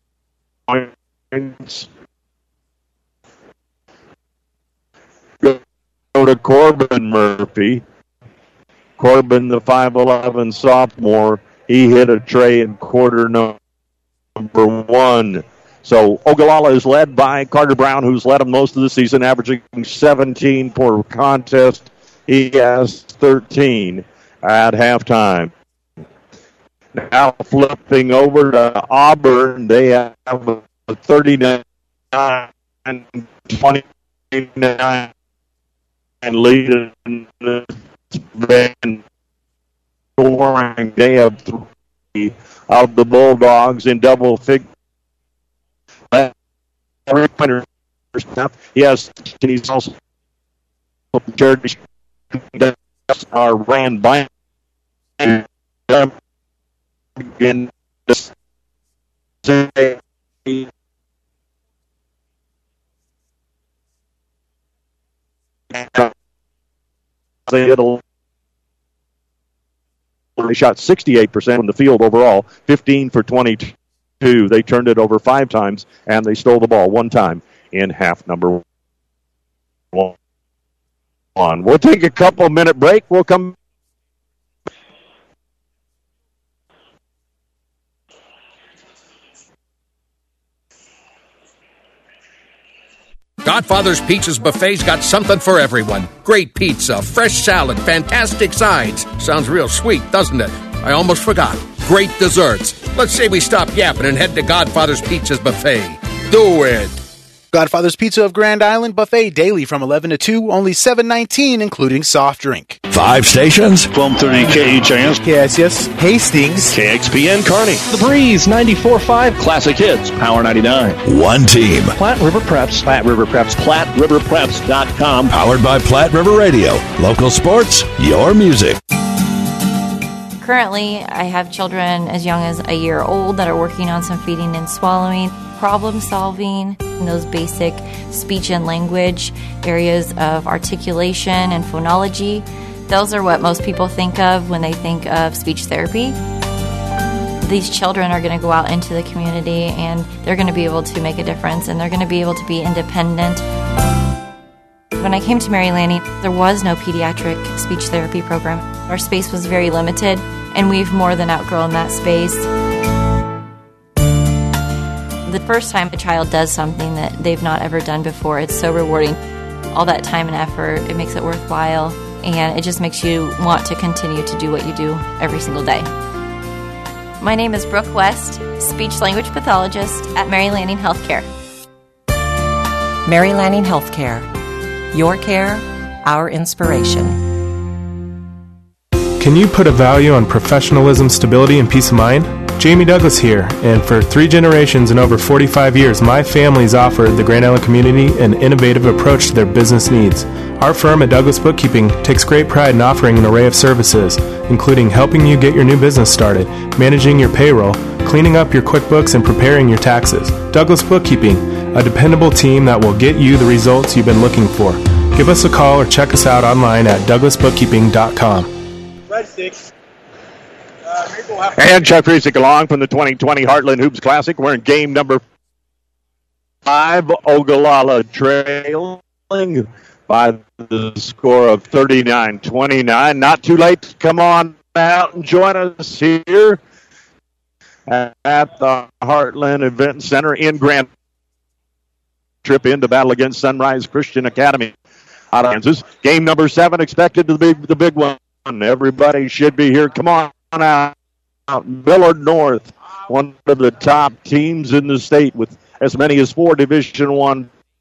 Speaker 5: go to Corbin Murphy. Corbin, the 5'11 sophomore, he hit a tray in quarter number 1. So Ogallala is led by Carter Brown, who's led them most of the season, averaging 17 per contest. He has 13 at halftime. Now flipping over to Auburn, they have a 39-29 lead in this van scoring. They have 3 of the Bulldogs in double figures. He has, he's also Jared ran by again. They shot 68% from the field overall, 15 for 22. They turned it over 5 times, and they stole the ball 1 time in half number 1. We'll take a couple-minute break. We'll come.
Speaker 6: Godfather's Pizza's Buffet's got something for everyone. Great pizza, fresh salad, fantastic sides. Sounds real sweet, doesn't it? I almost forgot. Great desserts. Let's say we stop yapping and head to Godfather's Pizza's Buffet. Do it.
Speaker 7: Godfather's Pizza of Grand Island Buffet daily from 11 to 2, only $7.19, including soft drink.
Speaker 8: 5 stations.
Speaker 19: 1230 KHIS.
Speaker 7: KSS, Hastings.
Speaker 19: KXPN Kearney.
Speaker 9: The Breeze 94.5.
Speaker 19: Classic Hits, Power 99.
Speaker 8: 1 team.
Speaker 9: Platte River Preps.
Speaker 19: Platte River Preps. PlatteRiverPreps.com.
Speaker 8: Powered by Platte River Radio. Local sports, your music.
Speaker 2: Currently, I have children as young as a year old that are working on some feeding and swallowing, problem solving, and those basic speech and language areas of articulation and phonology. Those are what most people think of when they think of speech therapy. These children are going to go out into the community and they're going to be able to make a difference and they're going to be able to be independent. When I came to Mary Lanning, there was no pediatric speech therapy program. Our space was very limited, and we've more than outgrown that space. The first time a child does something that they've not ever done before, it's so rewarding. All that time and effort, it makes it worthwhile, and it just makes you want to continue to do what you do every single day. My name is Brooke West, speech-language pathologist at Mary Lanning Healthcare.
Speaker 11: Mary Lanning Healthcare. Your care, our inspiration.
Speaker 13: Can you put a value on professionalism, stability, and peace of mind? Jamie Douglas here, and for 3 generations and over 45 years, my family's offered the Grand Island community an innovative approach to their business needs. Our firm at Douglas Bookkeeping takes great pride in offering an array of services, including helping you get your new business started, managing your payroll, cleaning up your QuickBooks, and preparing your taxes. Douglas Bookkeeping, a dependable team that will get you the results you've been looking for. Give us a call or check us out online at douglasbookkeeping.com.
Speaker 5: And Chuck Friesick along from the 2020 Heartland Hoops Classic. We're in game number 5. Ogallala trailing by the score of 39-29. Not too late to come on out and join us here at the Heartland Event Center in Grand. Trip into battle against Sunrise Christian Academy out of Kansas. Game number 7 expected to be the big one. Everybody should be here. Come on out. Millard North, one of the top teams in the state with as many as 4 Division I.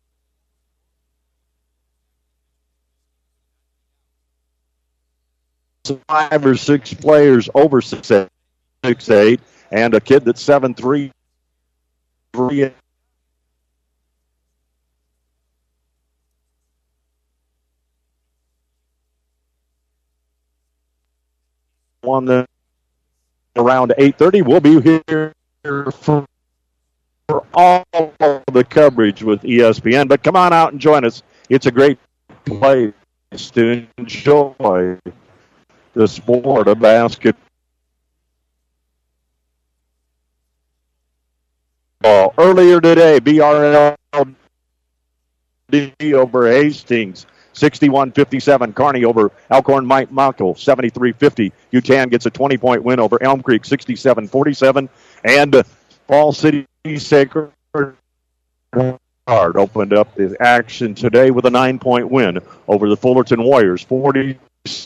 Speaker 5: Five or 6 players over 6'8", and a kid that's 7'3". Won the around 8:30. We'll be here for all of the coverage with ESPN. But come on out and join us. It's a great place to enjoy the sport of basketball. Earlier today, BRLD over Hastings. 61-57. Kearney over Elkhorn Mike Michael, 73-50. Utan gets a 20-point win over Elm Creek, 67-47. And Fall City Sacred Heart opened up the action today with a 9-point win over the Fullerton Warriors, 47-38.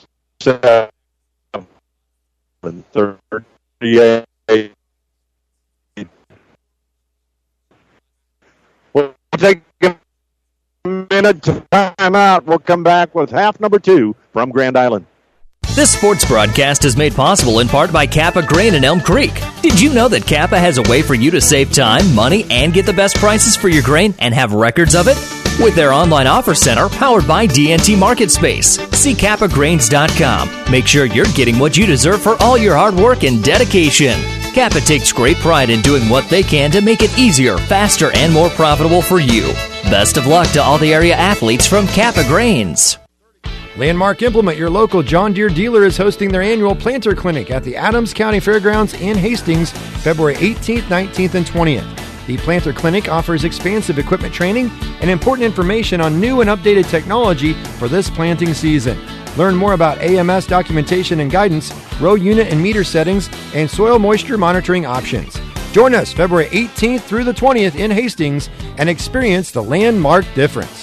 Speaker 5: We'll take a minute to time out. We'll come back with half number 2 from Grand Island.
Speaker 14: This sports broadcast is made possible in part by Kappa Grain in Elm Creek. Did you know that Kappa has a way for you to save time, money, and get the best prices for your grain and have records of it? With their online offer center powered by DNT MarketSpace. See KappaGrains.com. Make sure you're getting what you deserve for all your hard work and dedication. Kappa takes great pride in doing what they can to make it easier, faster, and more profitable for you. Best of luck to all the area athletes from Kappa Grains.
Speaker 15: Landmark Implement, your local John Deere dealer, is hosting their annual Planter Clinic at the Adams County Fairgrounds in Hastings, February 18th, 19th, and 20th. The Planter Clinic offers expansive equipment training and important information on new and updated technology for this planting season. Learn more about AMS documentation and guidance, row unit and meter settings, and soil moisture monitoring options. Join us February 18th through the 20th in Hastings and experience the landmark difference.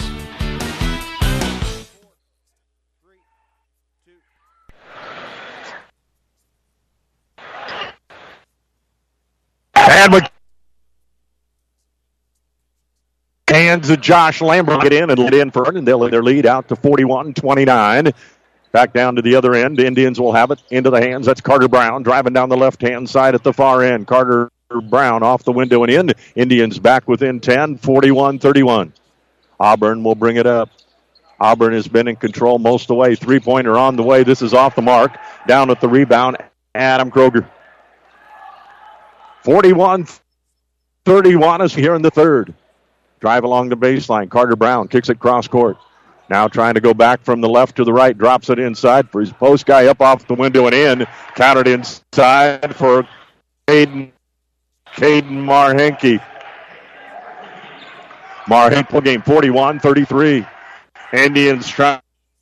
Speaker 5: Hands of Josh Lambert get in and let in for and they'll let their lead out to 41-29. Back down to the other end. Indians will have it into the hands. That's Carter Brown driving down the left-hand side at the far end. Carter Brown off the window and in. Indians back within 10, 41-31. Auburn will bring it up. Auburn has been in control most of the way. Three-pointer on the way. This is off the mark. Down at the rebound, Adam Kroger. 41-31 is here in the third. Drive along the baseline. Carter Brown kicks it cross court. Now trying to go back from the left to the right. Drops it inside for his post guy up off the window and in. Counted inside for Caden Marhenke. Marhenke game 41-33. Indians try.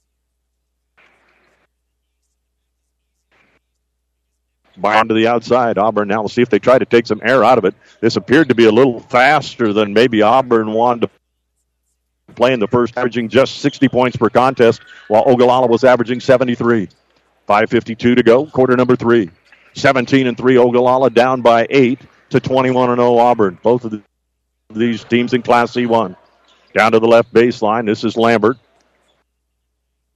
Speaker 5: On to the outside. Auburn now will see if they try to take some air out of it. This appeared to be a little faster than maybe Auburn wanted to play in the first, averaging just 60 points per contest, while Ogallala was averaging 73. 5:52 to go, quarter number 3. 17-3 Ogallala, down by 8 to 21-0 Auburn. Both of these teams in Class C1. Down to the left baseline. This is Lambert.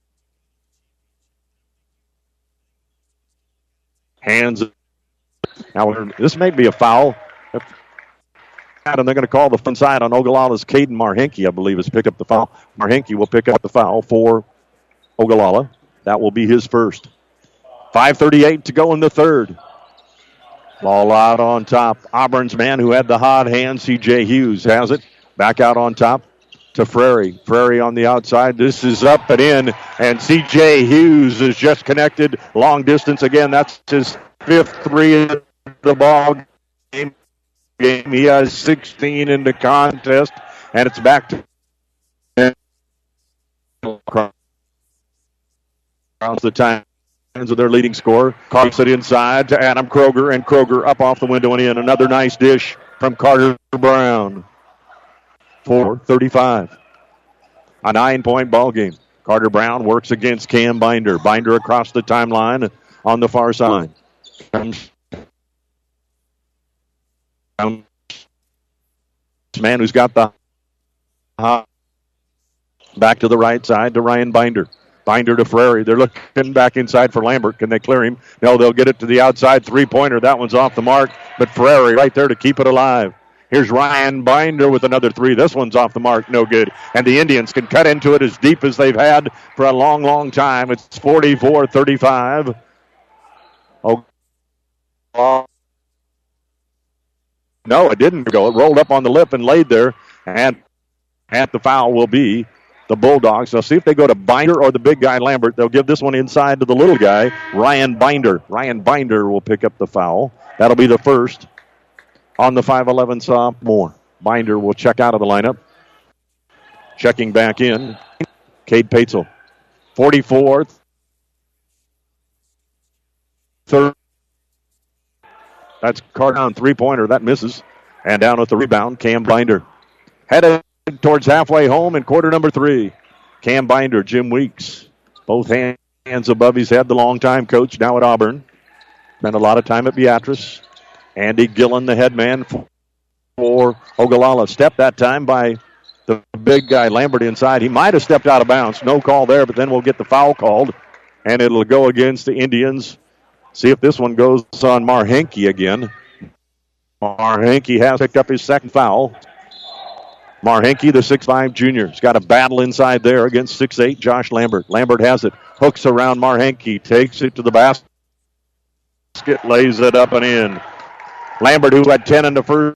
Speaker 5: Hands. Now, this may be a foul. And they're going to call the front side on Ogallala's Caden Marhenke, I believe, has picked up the foul. Marhenke will pick up the foul for Ogallala. That will be his first. 5:38 to go in the third. Ball out on top. Auburn's man who had the hot hand, C.J. Hughes, has it. Back out on top to Frary. Frary on the outside. This is up and in, and C.J. Hughes is just connected long distance again. That's his fifth three of the ball game. He has 16 in the contest, and it's back to across the time of their leading scorer. Carts it inside to Adam Kroger, and Kroger up off the window and in. Another nice dish from Carter Brown. 4:35. A 9-point ball game. Carter Brown works against Cam Binder. Binder across the timeline on the far side. Man who's got the back to the right side to Ryan Binder. Binder to Frary. They're looking back inside for Lambert. Can they clear him? No, they'll get it to the outside three-pointer. That one's off the mark, but Frary right there to keep it alive. Here's Ryan Binder with another three. This one's off the mark. No good. And the Indians can cut into it as deep as they've had for a long, long time. It's 44-35. Oh. No, it didn't go. It rolled up on the lip and laid there. And at the foul will be the Bulldogs. They'll see if they go to Binder or the big guy, Lambert. They'll give this one inside to the little guy, Ryan Binder. Ryan Binder will pick up the foul. That'll be the first on the 5'11" sophomore. Binder will check out of the lineup. Checking back in, Cade Paetzel. 44th. Third. That's Cardon three-pointer. That misses. And down with the rebound, Cam Binder. Headed towards halfway home in quarter number 3. Cam Binder, Jim Weeks. Both hands above his head, the longtime coach now at Auburn. Spent a lot of time at Beatrice. Andy Gillen, the head man for Ogallala. Stepped that time by the big guy, Lambert, inside. He might have stepped out of bounds. No call there, but then we'll get the foul called, and it'll go against the Indians. See if this one goes on Marhenke again. Marhenke has picked up his second foul. Marhenke, the 6'5" junior, has got a battle inside there against 6'8" Josh Lambert. Lambert has it. Hooks around Marhenke. Takes it to the basket. Lays it up and in. Lambert, who had 10 in the first.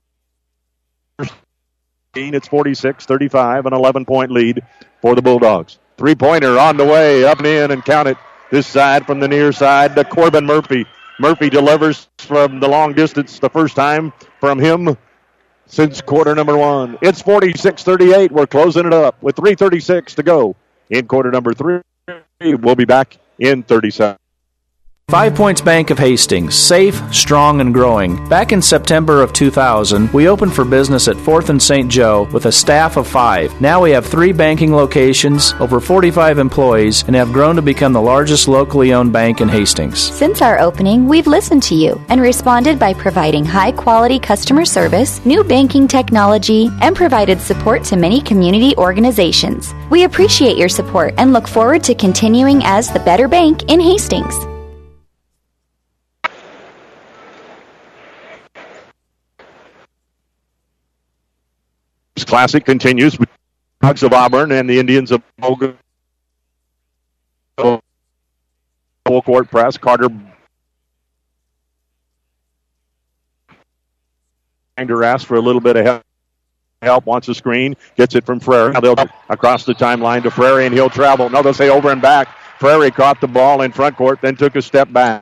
Speaker 5: It's 46-35, an 11-point lead for the Bulldogs. Three-pointer on the way, up and in, and count it. This side from the near side to Corbin Murphy. Murphy delivers from the long distance the first time from him since quarter number 1. It's 46-38. We're closing it up with 3:36 to go in quarter number 3. We'll be back in 30 seconds.
Speaker 16: 5 Points Bank of Hastings, safe, strong, and growing. Back in September of 2000, we opened for business at 4th and St. Joe with a staff of 5. Now we have 3 banking locations, over 45 employees, and have grown to become the largest locally owned bank in Hastings.
Speaker 17: Since our opening, we've listened to you and responded by providing high-quality customer service, new banking technology, and provided support to many community organizations. We appreciate your support and look forward to continuing as the better bank in Hastings.
Speaker 5: Classic continues with Dogs of Auburn and the Indians of Boga. Full court press. Carter Binder asks for a little bit of help. Wants a screen. Gets it from Frary. Now they'll across the timeline to Frary, and he'll travel. No, they'll say over and back. Frary caught the ball in front court, then took a step back.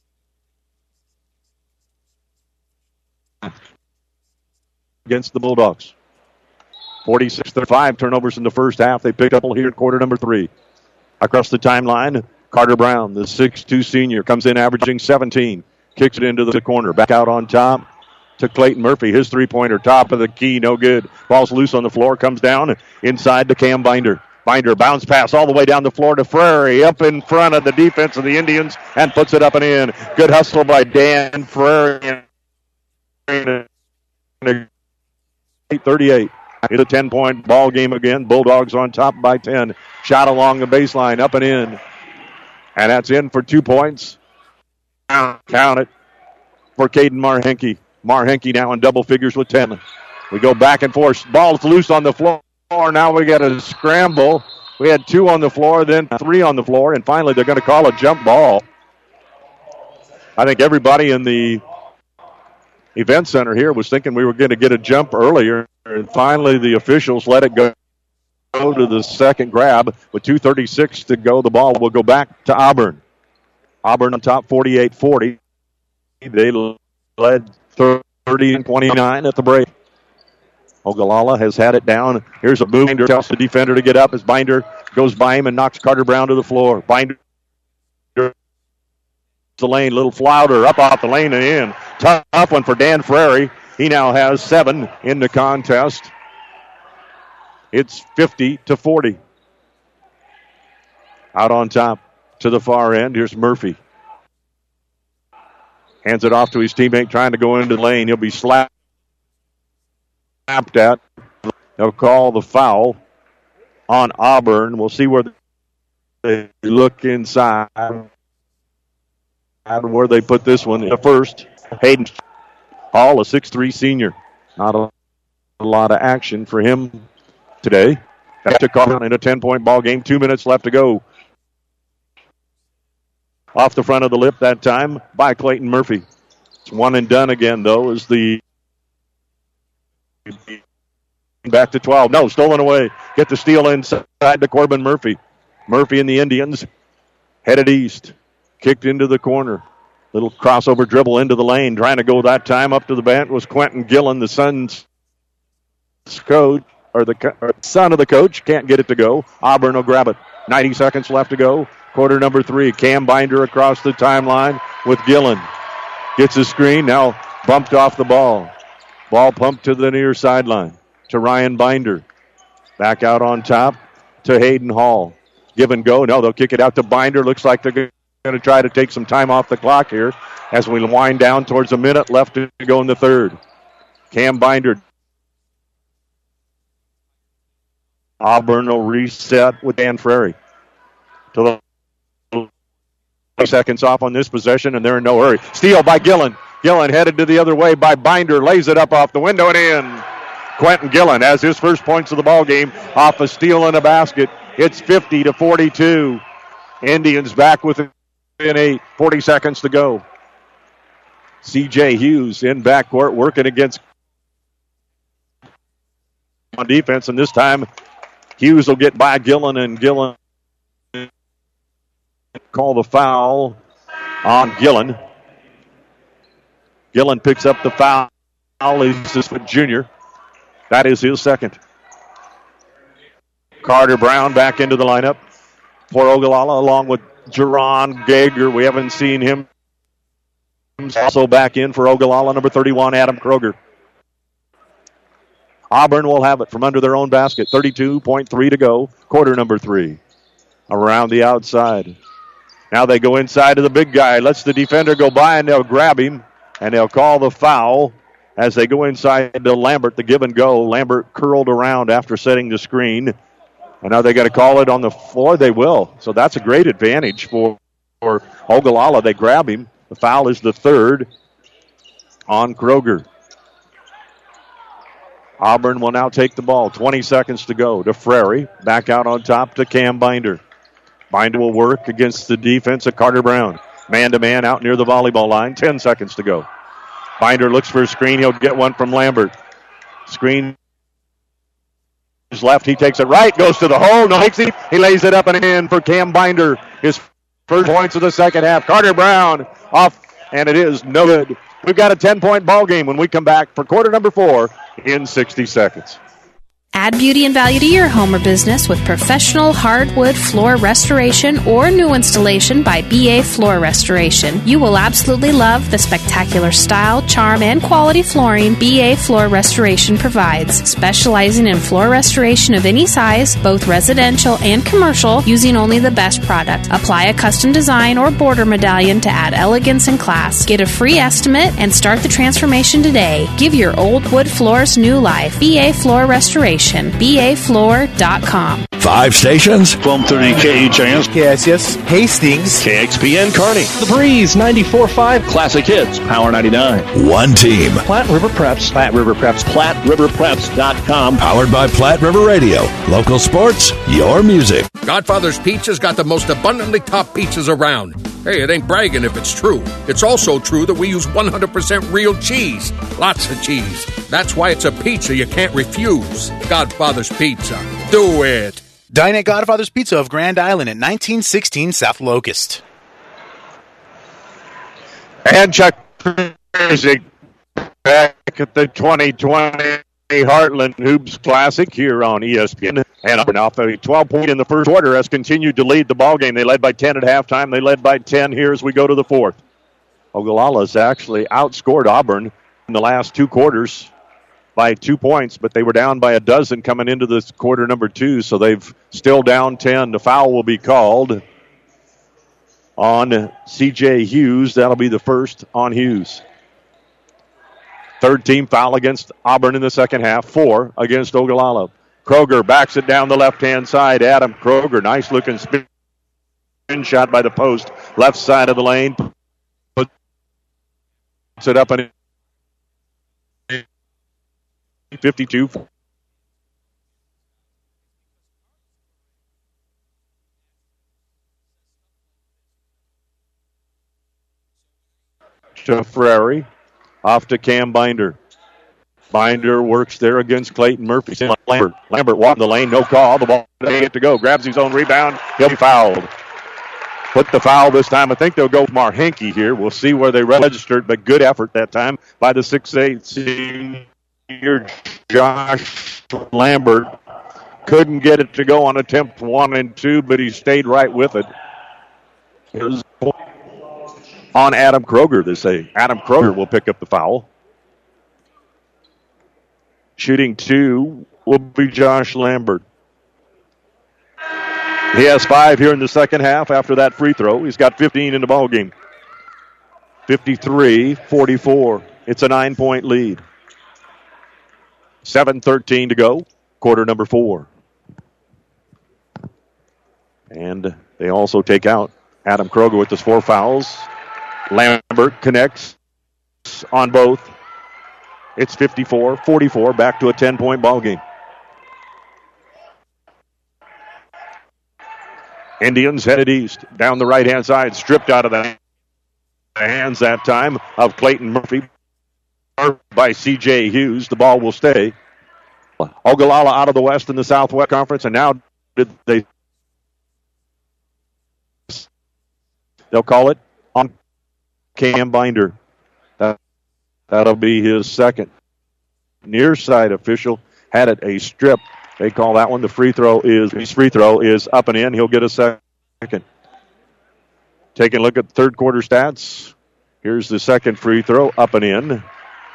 Speaker 5: Against the Bulldogs. 46-35 turnovers in the first half. They picked up here in quarter number 3. Across the timeline, Carter Brown, the 6'2" senior, comes in averaging 17. Kicks it into the corner. Back out on top to Clayton Murphy. His three-pointer, top of the key, no good. Ball's loose on the floor, comes down inside to Cam Binder. Binder, bounce pass all the way down the floor to Frary, up in front of the defense of the Indians, and puts it up and in. Good hustle by Dan Frary. 38. It's a 10-point ball game again. Bulldogs on top by 10. Shot along the baseline, up and in. And that's in for 2 points. Count it for Caden Marhenke. Marhenke now in double figures with 10. We go back and forth. Ball's loose on the floor. Now we got a scramble. We had 2 on the floor, then 3 on the floor, and finally they're going to call a jump ball. I think everybody in the event center here was thinking we were going to get a jump earlier, and finally the officials let it go to the second grab. With 2:36 to go, the ball will go back to Auburn. Auburn on top 48-40. They led 30-29 at the break. Ogallala has had it down. Here's a boom. Binder tells the defender to get up as Binder goes by him and knocks Carter Brown to the floor. Binder the lane, little flounder up off the lane and in. Tough one for Dan Frary. He now has 7 in the contest. It's 50-40. Out on top to the far end. Here's Murphy. Hands it off to his teammate trying to go into the lane. He'll be slapped at. They'll call the foul on Auburn. We'll see where they look inside. Where they put this one. First, Hayden Hall, a 6'3 senior. Not a lot of action for him today. To call in a 10-point ball game. 2 minutes left to go. Off the front of the lip that time by Clayton Murphy. It's one and done again, though, as the back to 12. No, stolen away. Get the steal inside to Corbin Murphy. Murphy and the Indians headed east. Kicked into the corner. Little crossover dribble into the lane. Trying to go that time up to the bench was Quentin Gillen, the Suns coach, or the son of the coach. Can't get it to go. Auburn will grab it. 90 seconds left to go. Quarter number 3. Cam Binder across the timeline with Gillen. Gets a screen. Now bumped off the ball. Ball pumped to the near sideline to Ryan Binder. Back out on top to Hayden Hall. Give and go. No, they'll kick it out to Binder. Looks like they're going to try to take some time off the clock here as we wind down towards a minute left to go in the third. Cam Binder. Auburn will reset with Dan Frary. To the 20 seconds off on this possession, and they're in no hurry. Steal by Gillen. Gillen headed to the other way by Binder. Lays it up off the window and in. Quentin Gillen has his first points of the ball game off a steal and a basket. It's 50-42. Indians back within 8. 40 seconds to go. C.J. Hughes in backcourt working against on defense, and this time Hughes will get by Gillen, and Gillen call the foul on Gillen. Gillen picks up the foul. He's a junior. That is his second. Carter Brown back into the lineup for Ogallala along with Jerron Gager. We haven't seen him. Also back in for Ogallala, number 31, Adam Kroger. Auburn will have it from under their own basket. 32.3 to go. Quarter number 3. Around the outside. Now they go inside to the big guy. Lets the defender go by, and they'll grab him. And they'll call the foul as they go inside to Lambert, the give and go. Lambert curled around after setting the screen. And now they got to call it on the floor. They will. So that's a great advantage for Ogallala. They grab him. The foul is the third on Kroger. Auburn will now take the ball. 20 seconds to go to Frary. Back out on top to Cam Binder. Binder will work against the defense of Carter Brown. Man-to-man out near the volleyball line. 10 seconds to go. Binder looks for a screen. He'll get one from Lambert. Screen is left. He takes it right. Goes to the hole. No, he lays it up and in for Cam Binder. His first points of the second half. Carter Brown off, and it is no good. We've got a 10-point ball game when we come back for quarter number 4 in 60 seconds.
Speaker 18: Add beauty and value to your home or business with professional hardwood floor restoration or new installation by BA Floor Restoration. You will absolutely love the spectacular style, charm, and quality flooring BA Floor Restoration provides. Specializing in floor restoration of any size, both residential and commercial, using only the best product. Apply a custom design or border medallion to add elegance and class. Get a free estimate and start the transformation today. Give your old wood floors new life. BA Floor Restoration. BAFloor.com.
Speaker 8: 5 stations.
Speaker 19: 1230 KHIS.
Speaker 7: KSS, Hastings.
Speaker 19: KXPN Kearney. The Breeze 94.5 Classic Hits. Power 99.
Speaker 8: 1 team.
Speaker 9: Platte River Preps.
Speaker 19: Platte River Preps. PlatteRiverPreps.com.
Speaker 8: Powered by Platte River Radio. Local sports, your music.
Speaker 6: Godfather's Pizza's got the most abundantly top pizzas around. Hey, it ain't bragging if it's true. It's also true that we use 100% real cheese. Lots of cheese. That's why it's a pizza you can't refuse. Godfather's Pizza. Do it.
Speaker 7: Dine at Godfather's Pizza of Grand Island at 1916 South Locust.
Speaker 5: And Chuck Music back at the 2020 Heartland Hoops Classic here on ESPN. And up and off a 12-point in the first quarter has continued to lead the ballgame. They led by 10 at halftime. They led by 10 here as we go to the fourth. Ogallala's actually outscored Auburn in the last 2 quarters by 2 points, but they were down by a dozen coming into this quarter number 2, so they've still down 10. The foul will be called on C.J. Hughes. That'll be the first on Hughes. Third team foul against Auburn in the second half, 4 against Ogallala. Kroger backs it down the left-hand side. Adam Kroger, nice-looking spin shot by the post, left side of the lane. Puts it up and 52. To Frary. Off to Cam Binder. Binder works there against Clayton Murphy. Lambert walking the lane, no call. The ball doesn't get to go. Grabs his own rebound. He'll be fouled. Put the foul this time. I think they'll go with Marhenke here. We'll see where they registered, but good effort that time by the 6'8" senior Josh Lambert. Couldn't get it to go on attempt 1 and 2, but he stayed right with it. It was on Adam Kroger, they say. Adam Kroger will pick up the foul. Shooting 2 will be Josh Lambert. He has 5 here in the second half after that free throw. He's got 15 in the ballgame. 53-44. It's a 9-point lead. 7:13 to go. Quarter number 4. And they also take out Adam Kroger with his 4 fouls. Lambert connects on both. It's 54-44, back to a 10-point ball game. Indians headed east, down the right-hand side, stripped out of the hands that time of Clayton Murphy by C.J. Hughes. The ball will stay. Ogallala out of the West in the Southwest Conference, and now they'll call it on Cam Binder. That'll be his second. Near side official had it a strip. They call that one. His free throw is up and in. He'll get a second. Taking a look at third quarter stats. Here's the second free throw, up and in.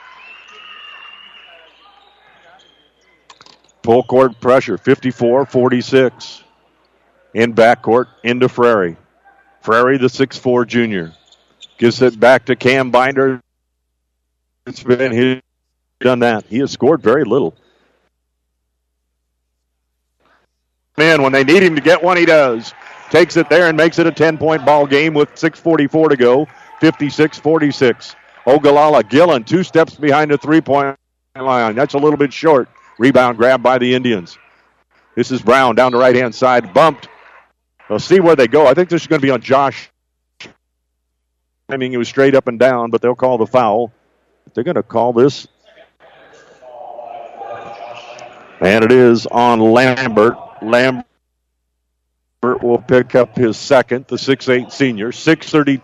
Speaker 5: Full court pressure, 54-46. In backcourt, into Frary. Frary, the 6'4" junior. Gives it back to Cam Binder. It's been he's done that. He has scored very little. Man, when they need him to get one, he does. Takes it there and makes it a 10-point ball game with 6:44 to go. 56-46. Ogallala, Gillen, 2 steps behind the 3-point line. That's a little bit short. Rebound grab by the Indians. This is Brown down the right-hand side. Bumped. We'll see where they go. I think this is going to be on Josh. I mean, he was straight up and down, but they'll call the foul. They're going to call this. And it is on Lambert. Lambert will pick up his second, the 6'8" senior. 6:32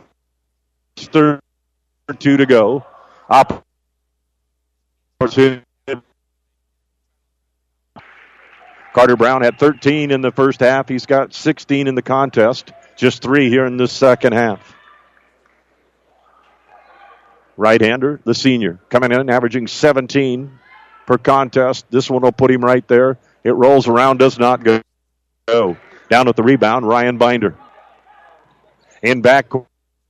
Speaker 5: to go. Carter Brown had 13 in the first half. He's got 16 in the contest. Just 3 here in the second half. Right-hander, the senior, coming in, averaging 17 per contest. This one will put him right there. It rolls around, does not go. Down with the rebound, Ryan Binder. In backcourt,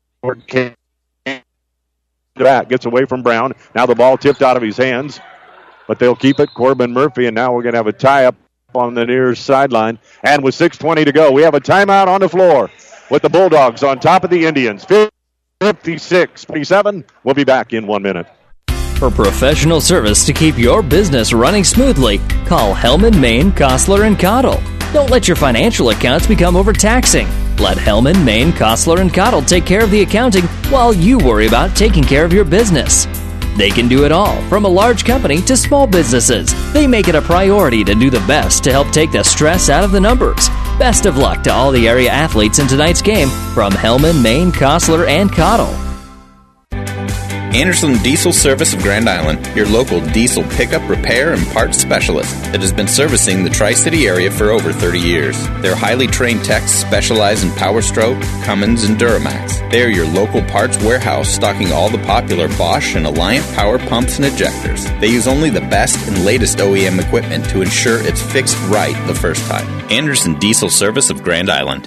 Speaker 5: gets away from Brown. Now the ball tipped out of his hands, but they'll keep it. Corbin Murphy, and now we're going to have a tie-up on the near sideline. And with 6:20 to go, we have a timeout on the floor with the Bulldogs on top of the Indians. 56-47. We'll be back in 1 minute.
Speaker 14: For professional service to keep your business running smoothly, call Hellman, Maine, Kostler, and Cottle. Don't let your financial accounts become overtaxing. Let Hellman, Maine, Kostler, and Cottle take care of the accounting while you worry about taking care of your business. They can do it all, from a large company to small businesses. They make it a priority to do the best to help take the stress out of the numbers. Best of luck to all the area athletes in tonight's game from Hellman, Maine, Kostler, and Cottle.
Speaker 20: Anderson Diesel Service of Grand Island, your local diesel pickup, repair, and parts specialist that has been servicing the Tri-City area for over 30 years. Their highly trained techs specialize in Power Stroke, Cummins, and Duramax. They are your local parts warehouse stocking all the popular Bosch and Alliant power pumps and ejectors. They use only the best and latest OEM equipment to ensure it's fixed right the first time. Anderson Diesel Service of Grand Island.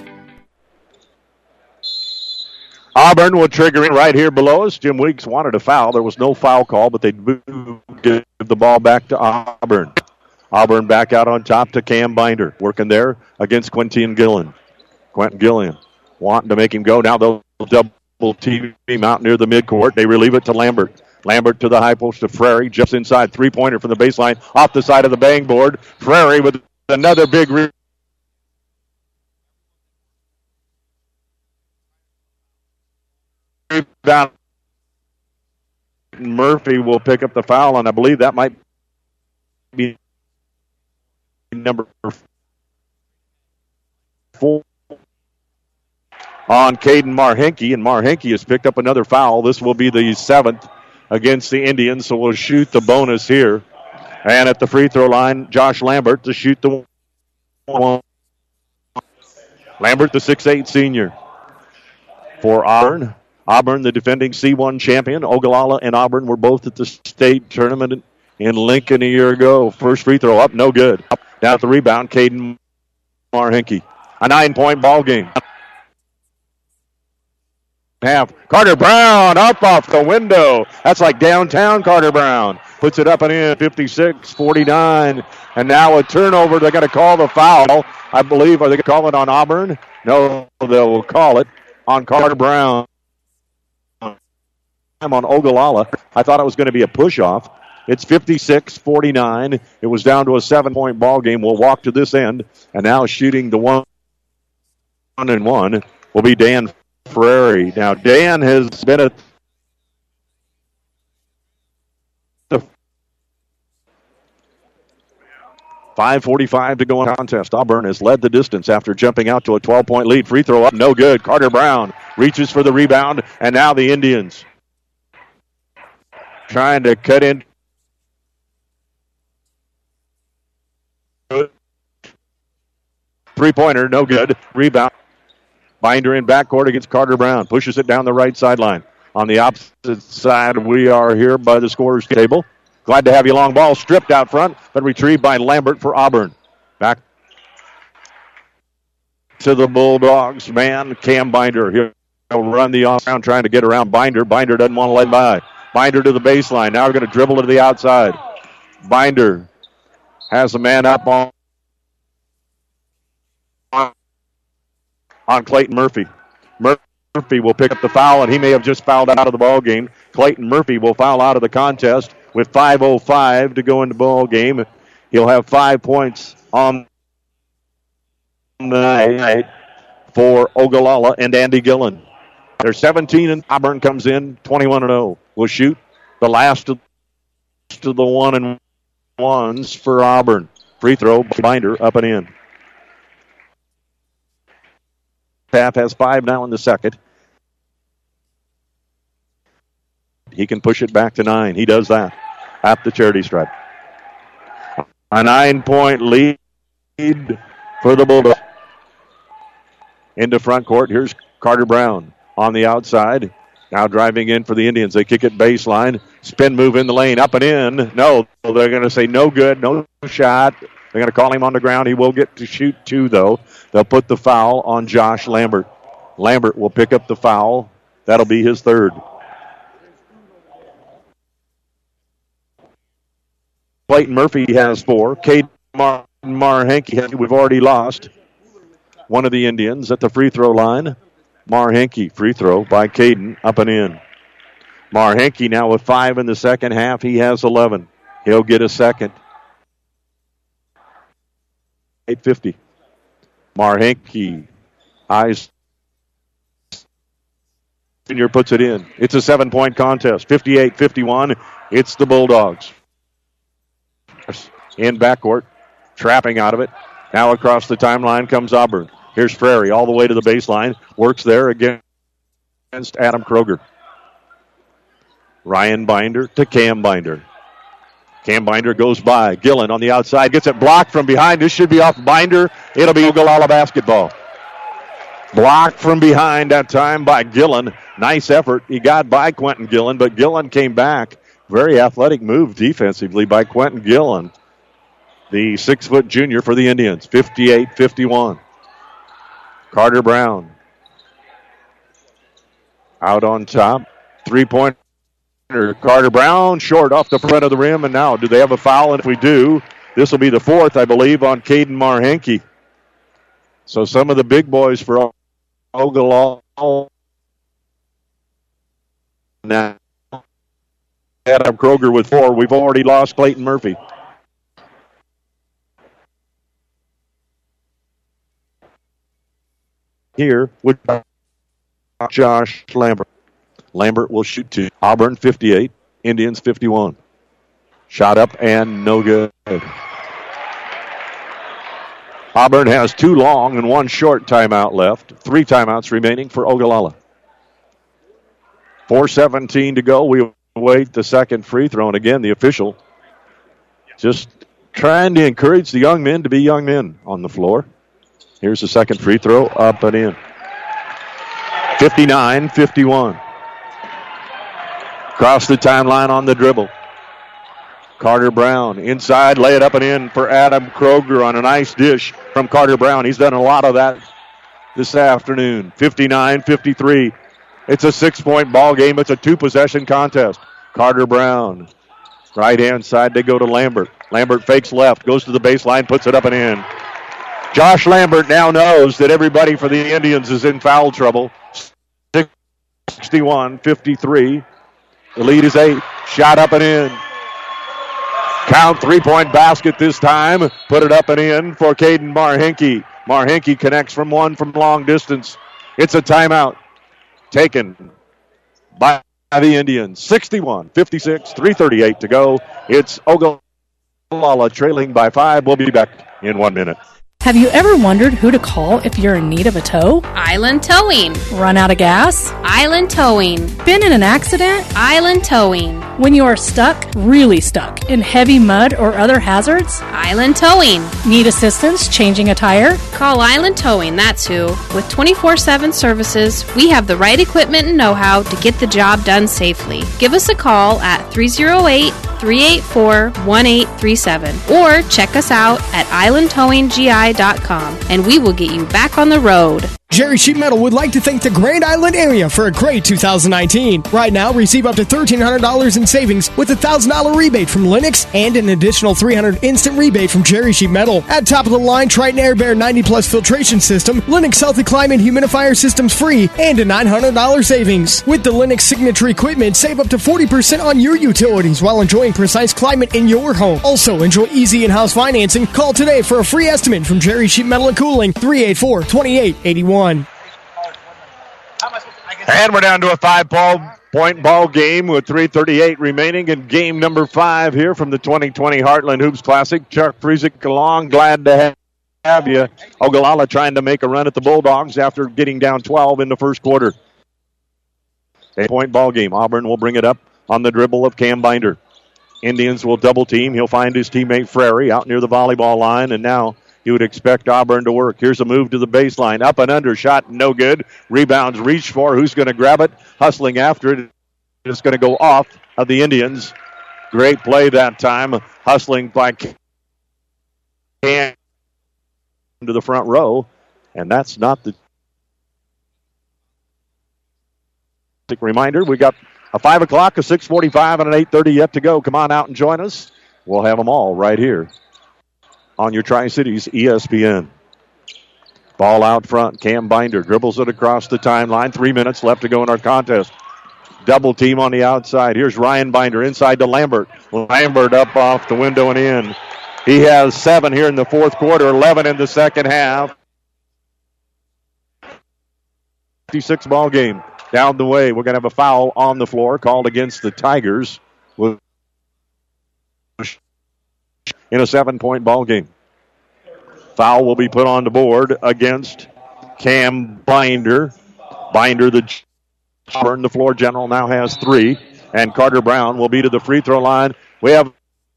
Speaker 5: Auburn will trigger it right here below us. Jim Weeks wanted a foul. There was no foul call, but they give the ball back to Auburn. Auburn back out on top to Cam Binder. Working there against Quentin Gillian. Quentin Gillian wanting to make him go. Now they'll double team him out near the midcourt. They relieve it to Lambert. Lambert to the high post to Frary. Just inside, three-pointer from the baseline. Off the side of the bang board. Frary with another big rebound. Murphy will pick up the foul, and I believe that might be number 4 on Caden Marhenke, and Marhenke has picked up another foul. This will be the 7th against the Indians, so we'll shoot the bonus here. And at the free throw line, Josh Lambert to shoot the one. Lambert, the 6'8 senior for Auburn. Auburn, the defending C1 champion. Ogallala and Auburn were both at the state tournament in Lincoln a year ago. First free throw up, no good. Down at the rebound, Caden Marhenke. A 9-point ball game. Half. Carter Brown up off the window. That's like downtown Carter Brown. Puts it up and in, 56-49. And now a turnover. They're going to call the foul, I believe. Are they going to call it on Auburn? No, they'll call it on Carter Brown. On Ogallala. I thought it was going to be a push-off. It's 56-49. It was down to a 7-point ball game. We'll walk to this end. And now shooting the 1-and-1 will be Dan Frary. Now, Dan has been at the 5:45 to go in contest. Auburn has led the distance after jumping out to a 12-point lead. Free throw up, no good. Carter Brown reaches for the rebound, and now the Indians trying to cut in. Three-pointer, no good. Rebound. Binder in backcourt against Carter Brown. Pushes it down the right sideline. On the opposite side, we are here by the scorer's table. Glad to have you. Long ball stripped out front, but retrieved by Lambert for Auburn. Back to the Bulldogs, man. Cam Binder. He'll run the off-round trying to get around Binder. Binder doesn't want to let by. Binder to the baseline. Now we're going to dribble to the outside. Binder has a man up on Clayton Murphy. Murphy will pick up the foul, and he may have just fouled out of the ball game. Clayton Murphy will foul out of the contest with 5:05 to go in the ball game. He'll have 5 points on the night for Ogallala and Andy Gillen. They're 17, and Auburn comes in 21-0. Will shoot the last of the 1-and-1s for Auburn. Free throw, Binder up and in. Path has 5 now in the second. He can push it back to 9. He does that at the charity stripe. A 9-point lead for the Bulldogs. Into front court, here's Carter Brown on the outside. Now driving in for the Indians. They kick it baseline. Spin move in the lane. Up and in. No, they're going to say no good, no shot. They're going to call him on the ground. He will get to shoot 2, though. They'll put the foul on Josh Lambert. Lambert will pick up the foul. That'll be his 3rd. Clayton Murphy has 4. Caden Marhenke. We've already lost one of the Indians at the free throw line. Marhenke, free throw by Caden, up and in. Marhenke now with 5 in the second half. He has 11. He'll get a second. 8:50. Marhenke, eyes. Junior puts it in. It's a 7-point contest. 58-51. It's the Bulldogs. In backcourt. Trapping out of it. Now across the timeline comes Auburn. Here's Frary all the way to the baseline. Works there against Adam Kroger. Ryan Binder to Cam Binder. Cam Binder goes by. Gillen on the outside. Gets it blocked from behind. This should be off Binder. It'll be Ogallala basketball. Blocked from behind that time by Gillen. Nice effort. He got by Quentin Gillen, but Gillen came back. Very athletic move defensively by Quentin Gillen, the 6-foot junior for the Indians. 58-51. Carter Brown out on top. 3-pointer. Carter Brown short off the front of the rim. And now, do they have a foul? And if we do, this will be the 4th, I believe, on Caden Marhenke. So some of the big boys for Ogallala. Now, Adam Kroger with 4. We've already lost Clayton Murphy. Here with Josh Lambert. Lambert will shoot 2. Auburn 58, Indians 51. Shot up and no good. Auburn has 2 long and 1 short timeout left. 3 timeouts remaining for Ogallala. 4:17 to go. We await the second free throw. And again, the official just trying to encourage the young men to be young men on the floor. Here's the second free throw, up and in. 59-51. Across the timeline on the dribble. Carter Brown inside, lay it up and in for Adam Kroger on a nice dish from Carter Brown. He's done a lot of that this afternoon. 59-53. It's a 6-point ball game. It's a 2-possession contest. Carter Brown. Right-hand side, they go to Lambert. Lambert fakes left, goes to the baseline, puts it up and in. Josh Lambert now knows that everybody for the Indians is in foul trouble. 61-53. The lead is 8. Shot up and in. Count 3-point basket this time. Put it up and in for Caden Marhenke. Marhenke connects from 1 from long distance. It's a timeout taken by the Indians. 61-56, 3:38 to go. It's Ogallala trailing by 5. We'll be back in 1 minute.
Speaker 21: Have you ever wondered who to call if you're in need of a tow?
Speaker 18: Island Towing.
Speaker 21: Run out of gas?
Speaker 18: Island Towing.
Speaker 21: Been in an accident?
Speaker 18: Island Towing.
Speaker 21: When you are stuck, really stuck, in heavy mud or other hazards?
Speaker 18: Island Towing.
Speaker 21: Need assistance changing a tire?
Speaker 18: Call Island Towing, that's who. With 24/7 services, we have the right equipment and know-how to get the job done safely. Give us a call at 308-384-1837 or check us out at islandtowinggi.com and we will get you back on the road.
Speaker 22: Jerry Sheet Metal would like to thank the Grand Island area for a great 2019. Right now, receive up to $1,300 in savings with a $1,000 rebate from Lennox and an additional $300 instant rebate from Jerry Sheet Metal. At top of the line, Triton Air Bear 90+ filtration system, Lennox Healthy Climate humidifier systems free, and a $900 savings. With the Lennox signature equipment, save up to 40% on your utilities while enjoying precise climate in your home. Also, enjoy easy in-house financing. Call today for a free estimate from Jerry Sheet Metal and Cooling, 384-2881.
Speaker 5: And we're down to a 5-point ball game with 3:38 remaining in game number 5 here from the 2020 Heartland Hoops Classic. Chuck Friesick along, glad to have you. Ogallala trying to make a run at the Bulldogs after getting down 12 in the first quarter. 8-point ball game. Auburn will bring it up on the dribble of Cam Binder. Indians will double team. He'll find his teammate Frary out near the volleyball line, and now you would expect Auburn to work. Here's a move to the baseline. Up and under. Shot no good. Rebounds reach for. Who's going to grab it? Hustling after it. It's going to go off of the Indians. Great play that time. Hustling by Cam to the front row. And that's not the reminder. We got a 5 o'clock, a 6:45, and an 8:30 yet to go. Come on out and join us. We'll have them all right here on your Tri-Cities ESPN. Ball out front. Cam Binder dribbles it across the timeline. 3 minutes left to go in our contest. Double team on the outside. Here's Ryan Binder inside to Lambert. Lambert up off the window and in. He has 7 here in the fourth quarter, 11 in the second half. 56 ball game. Down the way, we're going to have a foul on the floor called against the Tigers in a 7-point ball game. Foul will be put on the board against Cam Binder. Binder, the Auburn, the floor general, now has 3. And Carter Brown will be to the free throw line. We have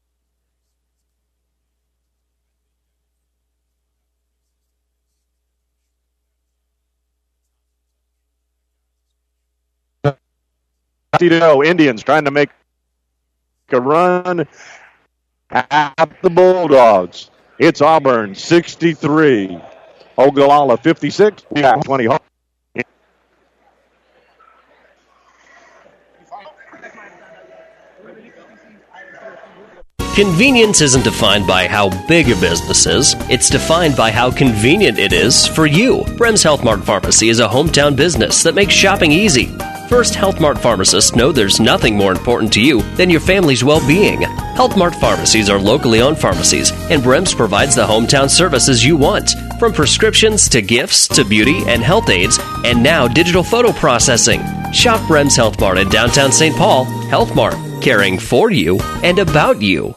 Speaker 5: Indians trying to make a run at the Bulldogs. It's Auburn 63, Ogallala 56. 20.
Speaker 23: Convenience isn't defined by how big a business is. It's defined by how convenient it is for you. Brems Health Mart Pharmacy is a hometown business that makes shopping easy. First, Health Mart pharmacists know there's nothing more important to you than your family's well-being. Health Mart pharmacies are locally owned pharmacies, and Brems provides the hometown services you want, from prescriptions to gifts to beauty and health aids, and now digital photo processing. Shop Brems Health Mart in downtown St. Paul. Health Mart, caring for you and about you.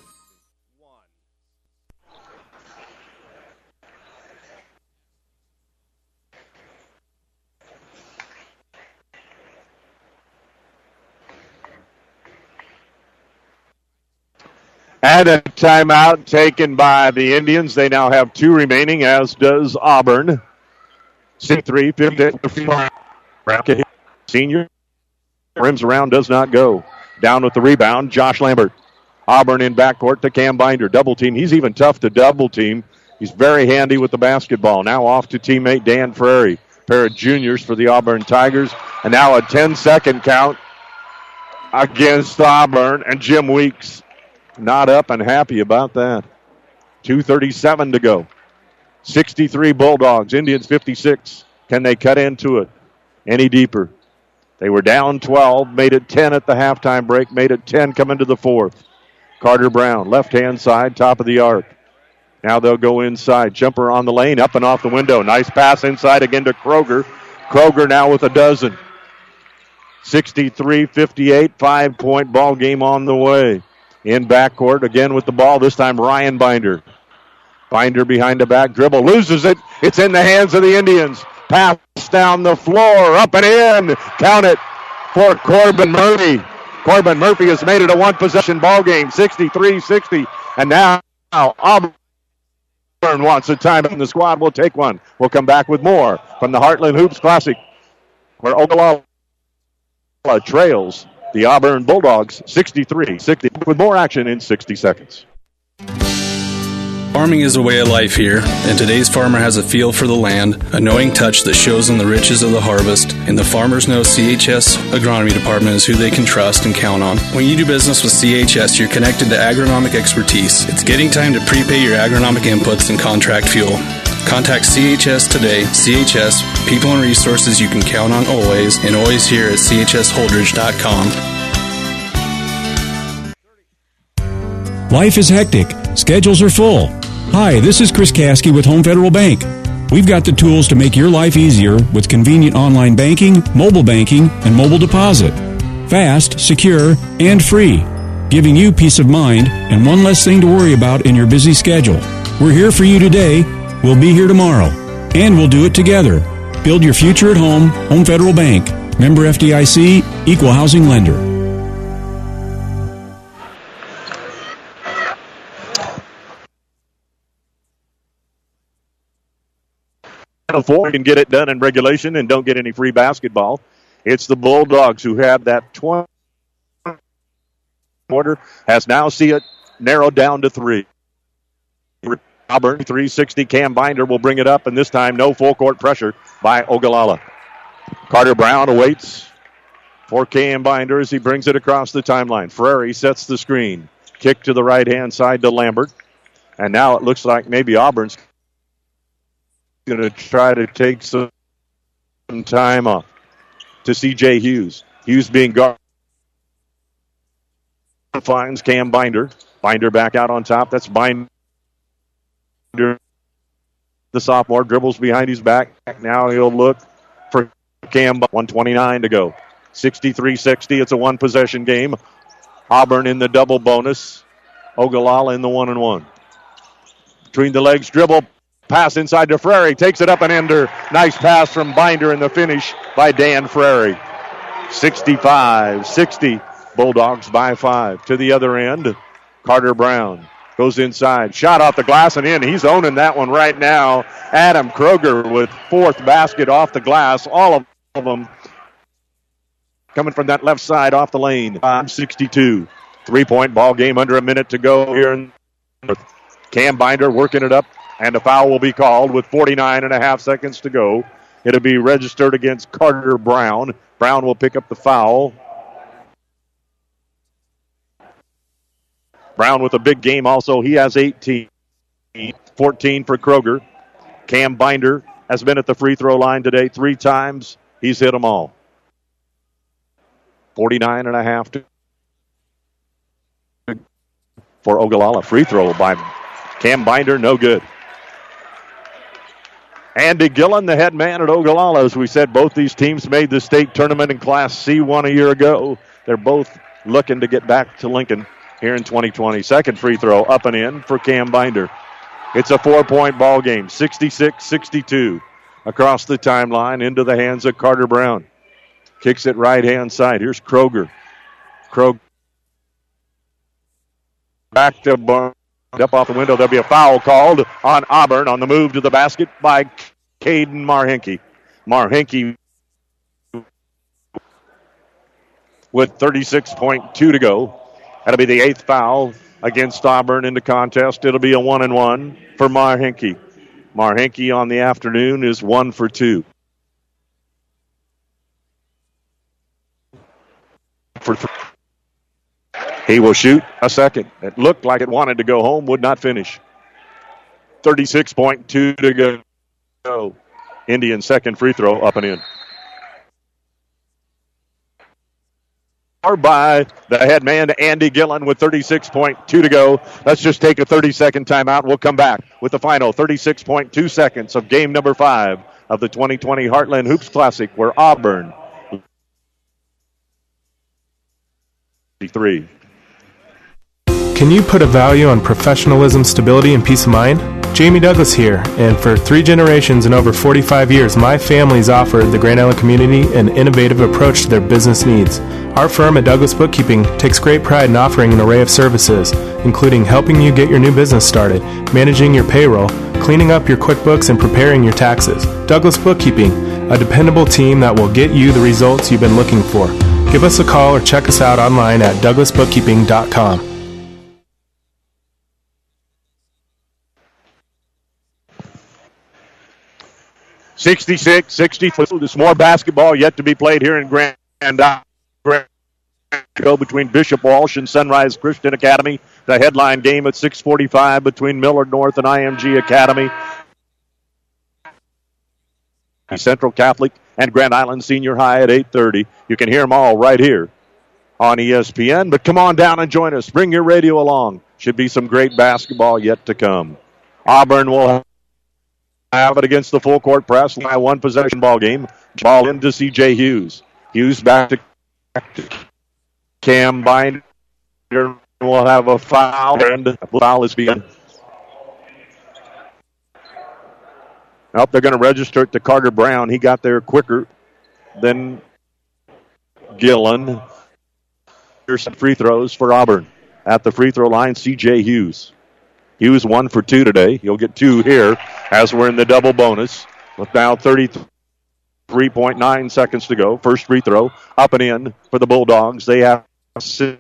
Speaker 5: And a timeout taken by the Indians. They now have 2 remaining, as does Auburn. 3, 50. Senior. Rims around, does not go. Down with the rebound, Josh Lambert. Auburn in backcourt to Cam Binder. Double team. He's even tough to double team. He's very handy with the basketball. Now off to teammate Dan Frary. Pair of juniors for the Auburn Tigers. And now a 10-second count against Auburn. And Jim Weeks not up and happy about that. 2:37 to go. 63 Bulldogs. Indians 56. Can they cut into it any deeper? They were down 12, made it 10 at the halftime break, made it 10 coming to the fourth. Carter Brown, left-hand side, top of the arc. Now they'll go inside. Jumper on the lane, up and off the window. Nice pass inside again to Kroger. Kroger now with a dozen. 63-58, 5-point ball game on the way. In backcourt, again with the ball, this time Ryan Binder. Binder behind the back dribble, loses it. It's in the hands of the Indians. Pass down the floor, up and in. Count it for Corbin Murphy. Corbin Murphy has made it a one-possession ball game, 63-60. And now Auburn wants a time, and the squad will take one. We'll come back with more from the Heartland Hoops Classic, where Ogallala trails the Auburn Bulldogs 63-60 with more action in 60 seconds.
Speaker 24: Farming is a way of life here, and today's farmer has a feel for the land, a knowing touch that shows in the riches of the harvest, and the farmers know CHS Agronomy Department is who they can trust and count on. When you do business with CHS, you're connected to agronomic expertise. It's getting time to prepay your agronomic inputs and contract fuel. Contact CHS today. CHS, people and resources you can count on always, and always here at chsholdridge.com.
Speaker 1: Life is hectic. Schedules are full. Hi, this is Chris Caskey with Home Federal Bank. We've got the tools to make your life easier with convenient online banking, mobile banking, and mobile deposit. Fast, secure, and free, giving you peace of mind and one less thing to worry about in your busy schedule. We're here for you today. We'll be here tomorrow. And we'll do it together. Build your future at home. Home Federal Bank. Member FDIC, Equal Housing Lender.
Speaker 5: Four can get it done in regulation and don't get any free basketball. It's the Bulldogs who have that 20 quarter, has now see it narrowed down to 3. Auburn 360. Cam Binder will bring it up, and this time no full court pressure by Ogallala. Carter Brown awaits for Cam Binder as he brings it across the timeline. Frary sets the screen. Kick to the right-hand side to Lambert. And now it looks like maybe Auburn's going to try to take some time off to C.J. Hughes. Hughes being guarded. Finds Cam Binder. Binder back out on top. That's Binder. The sophomore dribbles behind his back. Now he'll look for Cam. 1:29 to go. 63-60. It's a one-possession game. Auburn in the double bonus. Ogallala in the 1-and-1. Between the legs, dribble, pass inside to Frary. Takes it up and under. Nice pass from Binder in the finish by Dan Frary. 65-60. Bulldogs by 5. To the other end, Carter Brown goes inside. Shot off the glass and in. He's owning that one right now. Adam Kroger with fourth basket off the glass. All of them coming from that left side off the lane. 62. 3-point ball game, under a minute to go here in Cam Binder working it up, and a foul will be called with 49.5 seconds to go. It'll be registered against Carter Brown. Brown will pick up the foul. Brown with a big game also. He has 18. 14 for Kroger. Cam Binder has been at the free throw line today 3 times. He's hit them all. 49.5 for Ogallala. Free throw by Cam Binder, no good. Andy Gillen, the head man at Ogallala. As we said, both these teams made the state tournament in Class C1 a year ago. They're both looking to get back to Lincoln here in 2020. Second free throw up and in for Cam Binder. It's a 4-point ball game, 66-62. Across the timeline into the hands of Carter Brown. Kicks it right-hand side. Here's Kroger. Kroger back to Barnes. Up off the window. There'll be a foul called on Auburn on the move to the basket by Caden Marhenke. Marhenke with 36.2 to go. That'll be the 8th foul against Auburn in the contest. It'll be a 1-and-1 for Marhenke. Marhenke on the afternoon is 1 for 2. For 3. He will shoot a second. It looked like it wanted to go home, would not finish. 36.2 to go. Indian second free throw up and in. By the head man, Andy Gillen, with 36.2 to go. Let's just take a 30-second timeout. We'll come back with the final 36.2 seconds of game number 5 of the 2020 Heartland Hoops Classic, where Auburn 3.
Speaker 13: Can you put a value on professionalism, stability, and peace of mind? Jamie Douglas here, and for 3 generations and over 45 years, my family's offered the Grand Island community an innovative approach to their business needs. Our firm at Douglas Bookkeeping takes great pride in offering an array of services, including helping you get your new business started, managing your payroll, cleaning up your QuickBooks, and preparing your taxes. Douglas Bookkeeping, a dependable team that will get you the results you've been looking for. Give us a call or check us out online at douglasbookkeeping.com.
Speaker 5: (66-64). There's more basketball yet to be played here in Grand Go between Bishop Walsh and Sunrise Christian Academy. The headline game at 6:45 between Millard North and IMG Academy. Central Catholic and Grand Island Senior High at 8:30. You can hear them all right here on ESPN. But come on down and join us. Bring your radio along. Should be some great basketball yet to come. Auburn will have it against the full court press. A 1-possession ball game. Ball into C.J. Hughes. Hughes back to Cam Binder. Will have a foul, and the foul is being. Nope, they're going to register it to Carter Brown. He got there quicker than Gillen. Here's some free throws for Auburn. At the free throw line, C.J. Hughes. Hughes 1 for 2 today. He'll get 2 here as we're in the double bonus. With now 33.9 seconds to go. First free throw up and in for the Bulldogs. They have 6.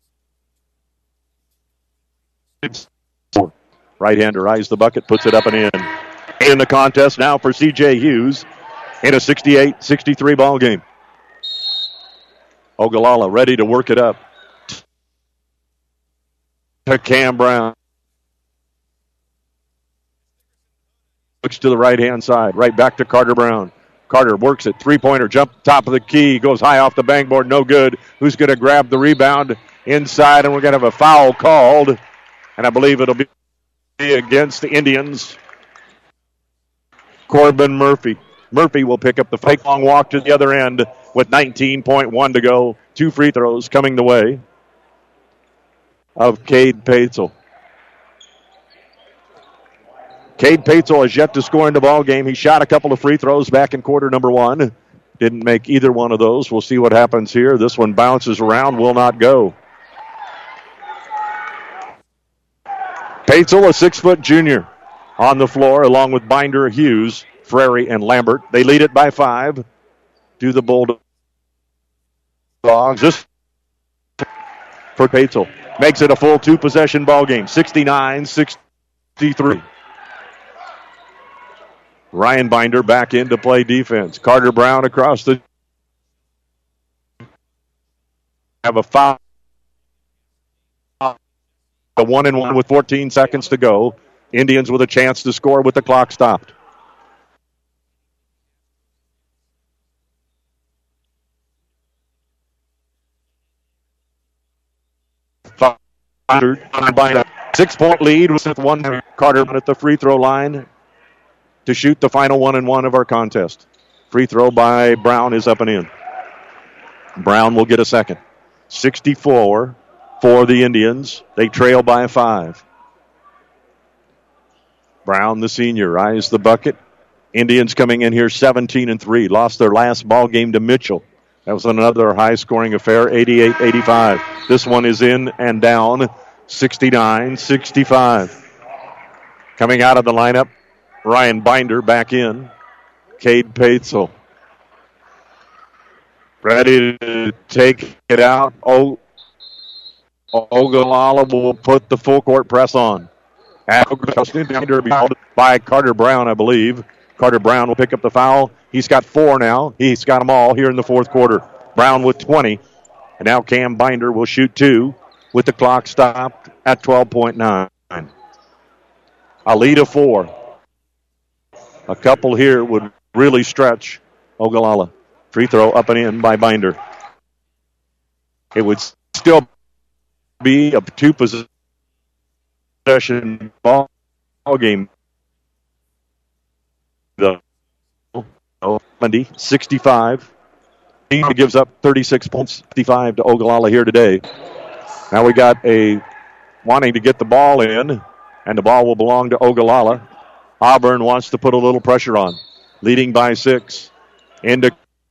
Speaker 5: Right-hander eyes the bucket, puts it up and in. In the contest now for C.J. Hughes in a 68-63 ball game. Ogallala ready to work it up to Cam Brown. looks to the right-hand side, right back to Carter Brown. Carter works it, three-pointer, jump top of the key, goes high off the backboard, no good. Who's going to grab the rebound inside? And we're going to have a foul called, and I believe it'll be against the Indians. Corbin Murphy. Murphy will pick up the fake long walk to the other end with 19.1 to go. 2 free throws coming the way of Cade Paetzel. Cade Paetzel has yet to score in the ball game. He shot a couple of free throws back in quarter number 1. Didn't make either one of those. We'll see what happens here. This one bounces around, will not go. Paetzel, a 6-foot junior, on the floor along with Binder, Hughes, Frary, and Lambert. They lead it by 5 to the Bulldogs. This for Paetzel. Makes it a full 2-possession ball game. 69-63. Ryan Binder back in to play defense. Carter Brown across the... Have a foul. A 1-and-1 with 14 seconds to go. Indians with a chance to score with the clock stopped. Binder. 6-point lead with 1. Carter at the free throw line to shoot the final 1-and-1 of our contest. Free throw by Brown is up and in. Brown will get a second. 64 for the Indians. They trail by 5. Brown, the senior, eyes the bucket. Indians coming in here 17-3. Lost their last ball game to Mitchell. That was another high-scoring affair, 88-85. This one is in and down, 69-65. Coming out of the lineup, Ryan Binder back in. Cade Paetzel. Ready to take it out. Ogallala will put the full court press on. By Carter Brown, I believe. Carter Brown will pick up the foul. He's got 4 now. He's got them all here in the fourth quarter. Brown with 20. And now Cam Binder will shoot 2 with the clock stopped at 12.9. A lead of 4. A couple here would really stretch Ogallala. Free throw up and in by Binder. It would still be a 2-possession ball game. The Monday, 65. He gives up 36 points, 55 to Ogallala here today. Now we got a wanting to get the ball in, and the ball will belong to Ogallala. Auburn wants to put a little pressure on, leading by 6. Into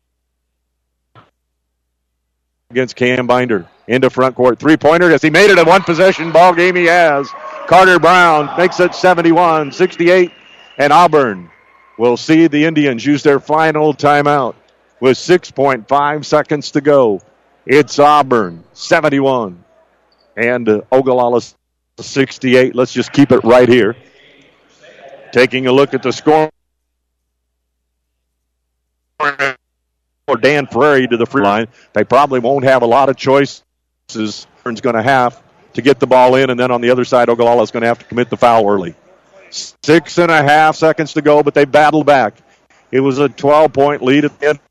Speaker 5: against Cam Binder. Into front court. 3-pointer. Has he made it a 1-possession ball game? He has. Carter Brown makes it 71-68. And Auburn will see the Indians use their final timeout with 6.5 seconds to go. It's Auburn 71 and Ogallala 68. Let's just keep it right here. Taking a look at the score. For Dan Frary to the free line. They probably won't have a lot of choices. Auburn's going to have to get the ball in, and then on the other side, Ogallala is going to have to commit the foul early. 6.5 seconds to go, but they battled back. It was a 12-point lead at the end.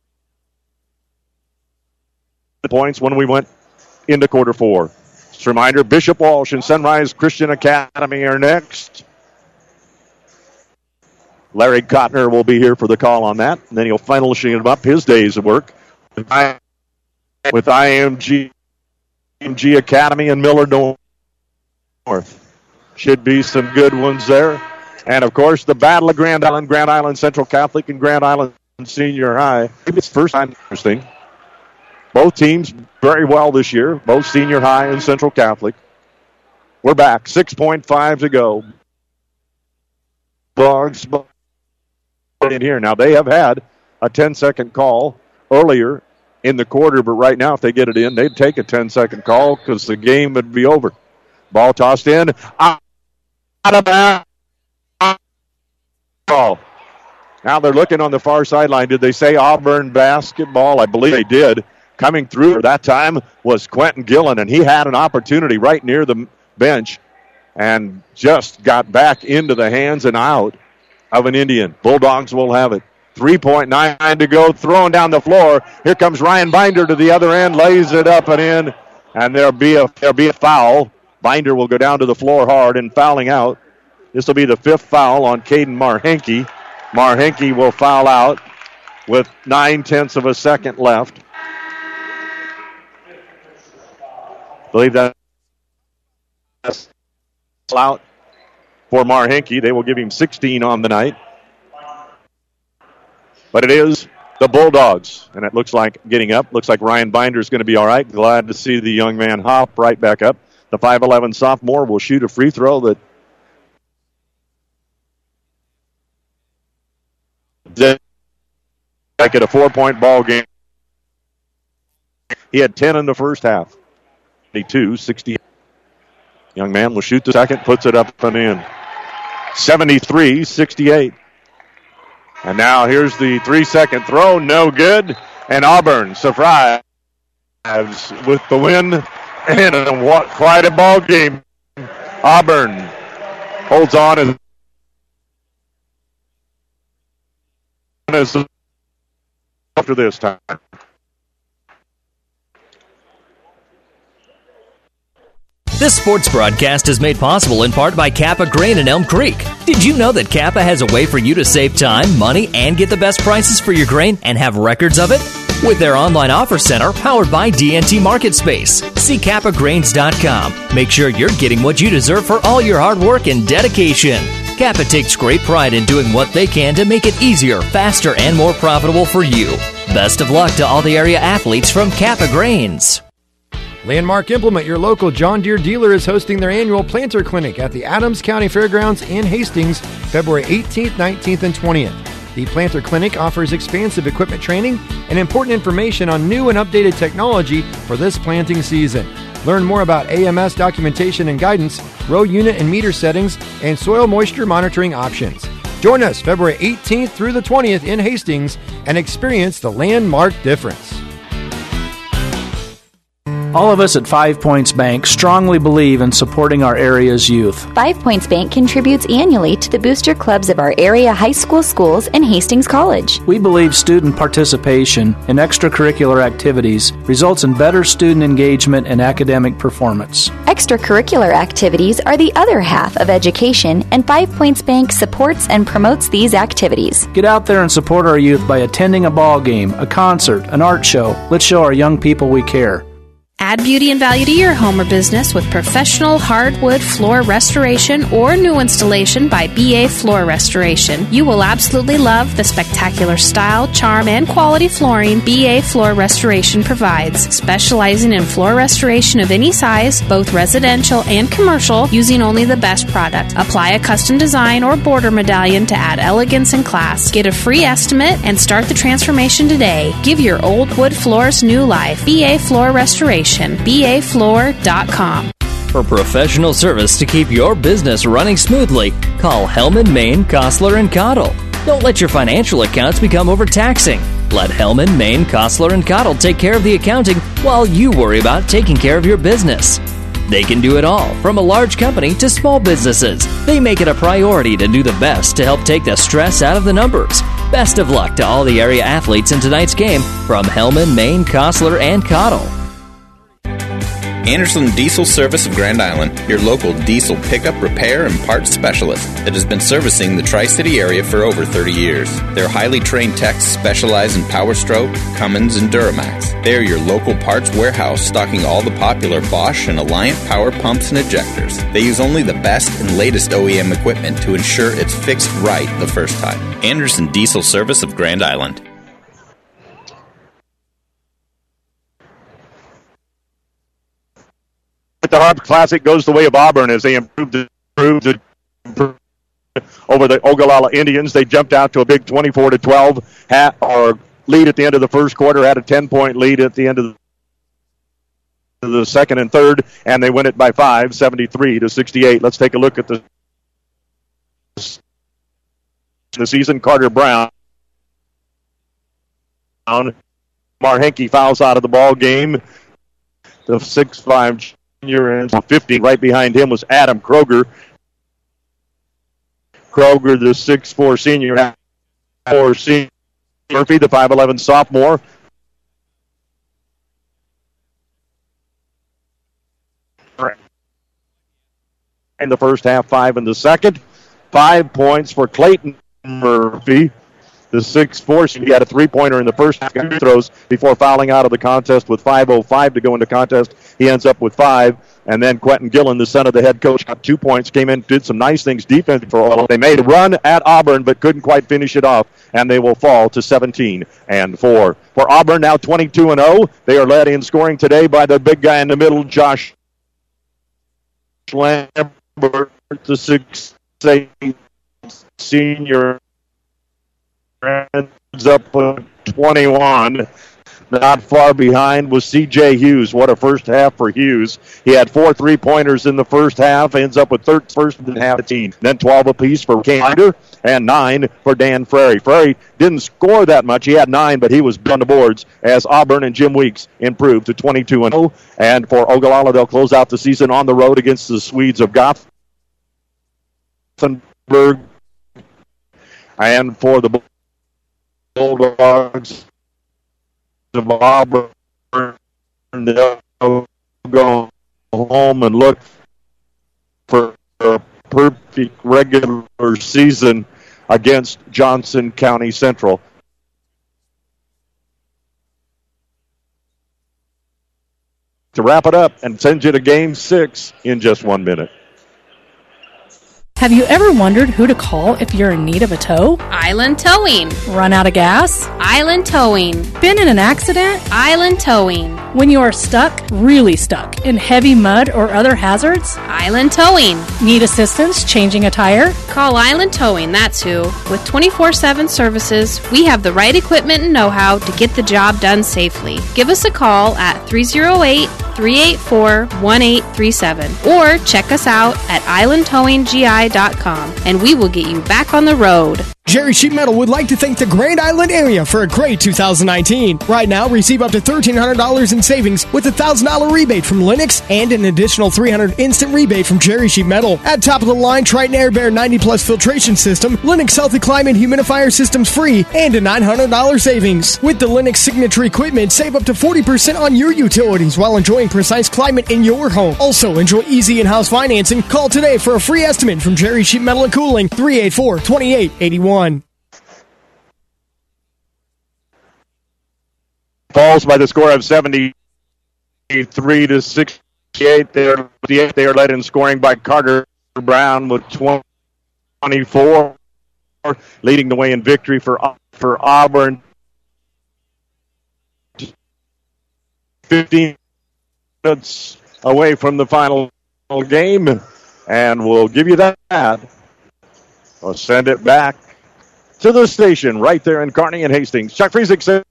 Speaker 5: Points when we went into quarter 4. Just a reminder, Bishop Walsh and Sunrise Christian Academy are next. Larry Kottner will be here for the call on that, and then he'll finish up his days of work with IMG Academy and Miller North. Should be some good ones there. And, of course, the Battle of Grand Island Central Catholic and Grand Island Senior High. Maybe it's first time interesting. Both teams very well this year, both Senior High and Central Catholic. We're back, 6.5 to go. Bugs in here. Now, they have had a 10-second call earlier in the quarter, but right now, if they get it in, they'd take a 10-second call because the game would be over. Ball tossed in. Out of bounds. Now they're looking on the far sideline. Did they say Auburn basketball? I believe they did. Coming through at that time was Quentin Gillen, and he had an opportunity right near the bench and just got back into the hands and out of an Indian. Bulldogs will have it. 3.9 to go, throwing down the floor. Here comes Ryan Binder to the other end, lays it up and in, and there'll be a foul. Binder will go down to the floor hard and fouling out. This will be the 5th foul on Caden Marhenke. Marhenke will foul out with 0.9 of a second left. I believe that's out for Marhenke. They will give him 16 on the night. But it is the Bulldogs, and it looks like getting up. Looks like Ryan Binder is going to be all right. Glad to see the young man hop right back up. The 5'11 sophomore will shoot a free throw that make it a 4-point ball game. He had 10 in the first half. 60. Young man will shoot the second, puts it up and in. 73-68. And now here's the 3-second throw, no good. And Auburn, surprise, with the win. And what quite a ball game. Auburn holds on after this time.
Speaker 14: This sports broadcast is made possible in part by Kappa Grain in Elm Creek. Did you know that Kappa has a way for you to save time, money, and get the best prices for your grain and have records of it? With their online offer center powered by DNT MarketSpace. See KappaGrains.com. Make sure you're getting what you deserve for all your hard work and dedication. Kappa takes great pride in doing what they can to make it easier, faster, and more profitable for you. Best of luck to all the area athletes from Kappa Grains.
Speaker 15: Landmark Implement, your local John Deere dealer, is hosting their annual Planter Clinic at the Adams County Fairgrounds in Hastings, February 18th, 19th, and 20th. The Planter Clinic offers expansive equipment training and important information on new and updated technology for this planting season. Learn more about AMS documentation and guidance, row unit and meter settings, and soil moisture monitoring options. Join us February 18th through the 20th in Hastings and experience the landmark difference.
Speaker 16: All of us at 5 Points Bank strongly believe in supporting our area's youth.
Speaker 17: 5 Points Bank contributes annually to the booster clubs of our area high school schools and Hastings College.
Speaker 16: We believe student participation in extracurricular activities results in better student engagement and academic performance.
Speaker 17: Extracurricular activities are the other half of education, and 5 Points Bank supports and promotes these activities.
Speaker 16: Get out there and support our youth by attending a ball game, a concert, an art show. Let's show our young people we care.
Speaker 18: Add beauty and value to your home or business with professional hardwood floor restoration or new installation by BA Floor Restoration. You will absolutely love the spectacular style, charm, and quality flooring BA Floor Restoration provides, specializing in floor restoration of any size, both residential and commercial, using only the best product. Apply a custom design or border medallion to add elegance and class. Get a free estimate and start the transformation today. Give your old wood floors new life. BA Floor Restoration. BAFloor.com.
Speaker 14: For professional service to keep your business running smoothly, call Hellman, Main, Kostler, and Cottle. Don't let your financial accounts become overtaxing. Let Hellman, Main, Kostler, and Cottle take care of the accounting while you worry about taking care of your business. They can do it all, from a large company to small businesses. They make it a priority to do the best to help take the stress out of the numbers. Best of luck to all the area athletes in tonight's game from Hellman, Main, Kostler, and Cottle.
Speaker 20: Anderson Diesel Service of Grand Island, your local diesel pickup, repair, and parts specialist that has been servicing the Tri-City area for over 30 years. Their highly trained techs specialize in Power Stroke, Cummins, and Duramax. They are your local parts warehouse stocking all the popular Bosch and Alliant power pumps and ejectors. They use only the best and latest OEM equipment to ensure it's fixed right the first time. Anderson Diesel Service of Grand Island.
Speaker 5: The Harp Classic goes the way of Auburn as they improved over the Ogallala Indians. They jumped out to a big 24-12 lead at the end of the first quarter, had a 10-point lead at the end of the second and third, and they win it by 5, 73-68. Let's take a look at the season. Carter Brown. Marhenke fouls out of the ball game. The 6'5" junior and 50. Right behind him was Adam Kroger. Kroger, the 6'4 senior. Murphy, the 5'11 sophomore. In the first half, 5 in the second. 5 points for Clayton Murphy, the 6'4. He had a three-pointer in the first half, got throws before fouling out of the contest with 5:05 to go into contest. He ends up with 5. And then Quentin Gillen, the son of the head coach, got 2 points, came in, did some nice things defense for all. They made a run at Auburn, but couldn't quite finish it off, and they will fall to 17-4. For Auburn, now 22-0. They are led in scoring today by the big guy in the middle, Josh Lambert, the 6'8 senior, ends up with 21. Not far behind was C.J. Hughes. What a first half for Hughes. He had 4 3-pointers in the first half, ends up with 13 first and half a team. Then 12 apiece for Kinder and 9 for Dan Frary. Frary didn't score that much. He had 9, but he was on the boards as Auburn and Jim Weeks improved to 22-0. And for Ogallala, they'll close out the season on the road against the Swedes of Gothenburg. And for the Bulldogs of Auburn, they'll go home and look for a perfect regular season against Johnson County Central. To wrap it up and send you to Game 6 in just 1 minute.
Speaker 21: Have you ever wondered who to call if you're in need of a tow?
Speaker 18: Island Towing.
Speaker 21: Run out of gas?
Speaker 18: Island Towing.
Speaker 21: Been in an accident?
Speaker 18: Island Towing.
Speaker 21: When you are stuck, really stuck, in heavy mud or other hazards?
Speaker 18: Island Towing.
Speaker 21: Need assistance changing a tire?
Speaker 18: Call Island Towing, that's who. With 24/7 services, we have the right equipment and know-how to get the job done safely. Give us a call at 308-384-1837 or check us out at islandtowinggi.com and we will get you back on the road.
Speaker 22: Jerry Sheet Metal would like to thank the Grand Island area for a great 2019. Right now, receive up to $1,300 in savings with a $1,000 rebate from Lennox and an additional $300 instant rebate from Jerry Sheet Metal. At top of the line, Triton Air Bear 90+ filtration system, Lennox Healthy Climate humidifier systems free, and a $900 savings. With the Lennox signature equipment, save up to 40% on your utilities while enjoying precise climate in your home. Also, enjoy easy in-house financing. Call today for a free estimate from Jerry Sheet Metal and Cooling, 384-2881.
Speaker 5: Falls by the score of 73-68. They are led in scoring by Carter Brown with 24, leading the way in victory for Auburn. 15 minutes away from the final game, and we'll give you that. We'll send it back to the station right there in Kearney and Hastings. Chuck Friesick says,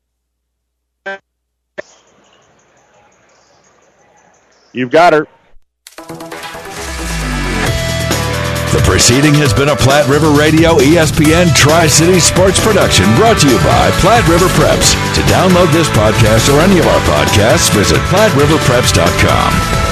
Speaker 5: you've got her.
Speaker 8: The proceeding has been a Platte River Radio ESPN Tri-City Sports production brought to you by Platte River Preps. To download this podcast or any of our podcasts, visit PlatteRiverPreps.com.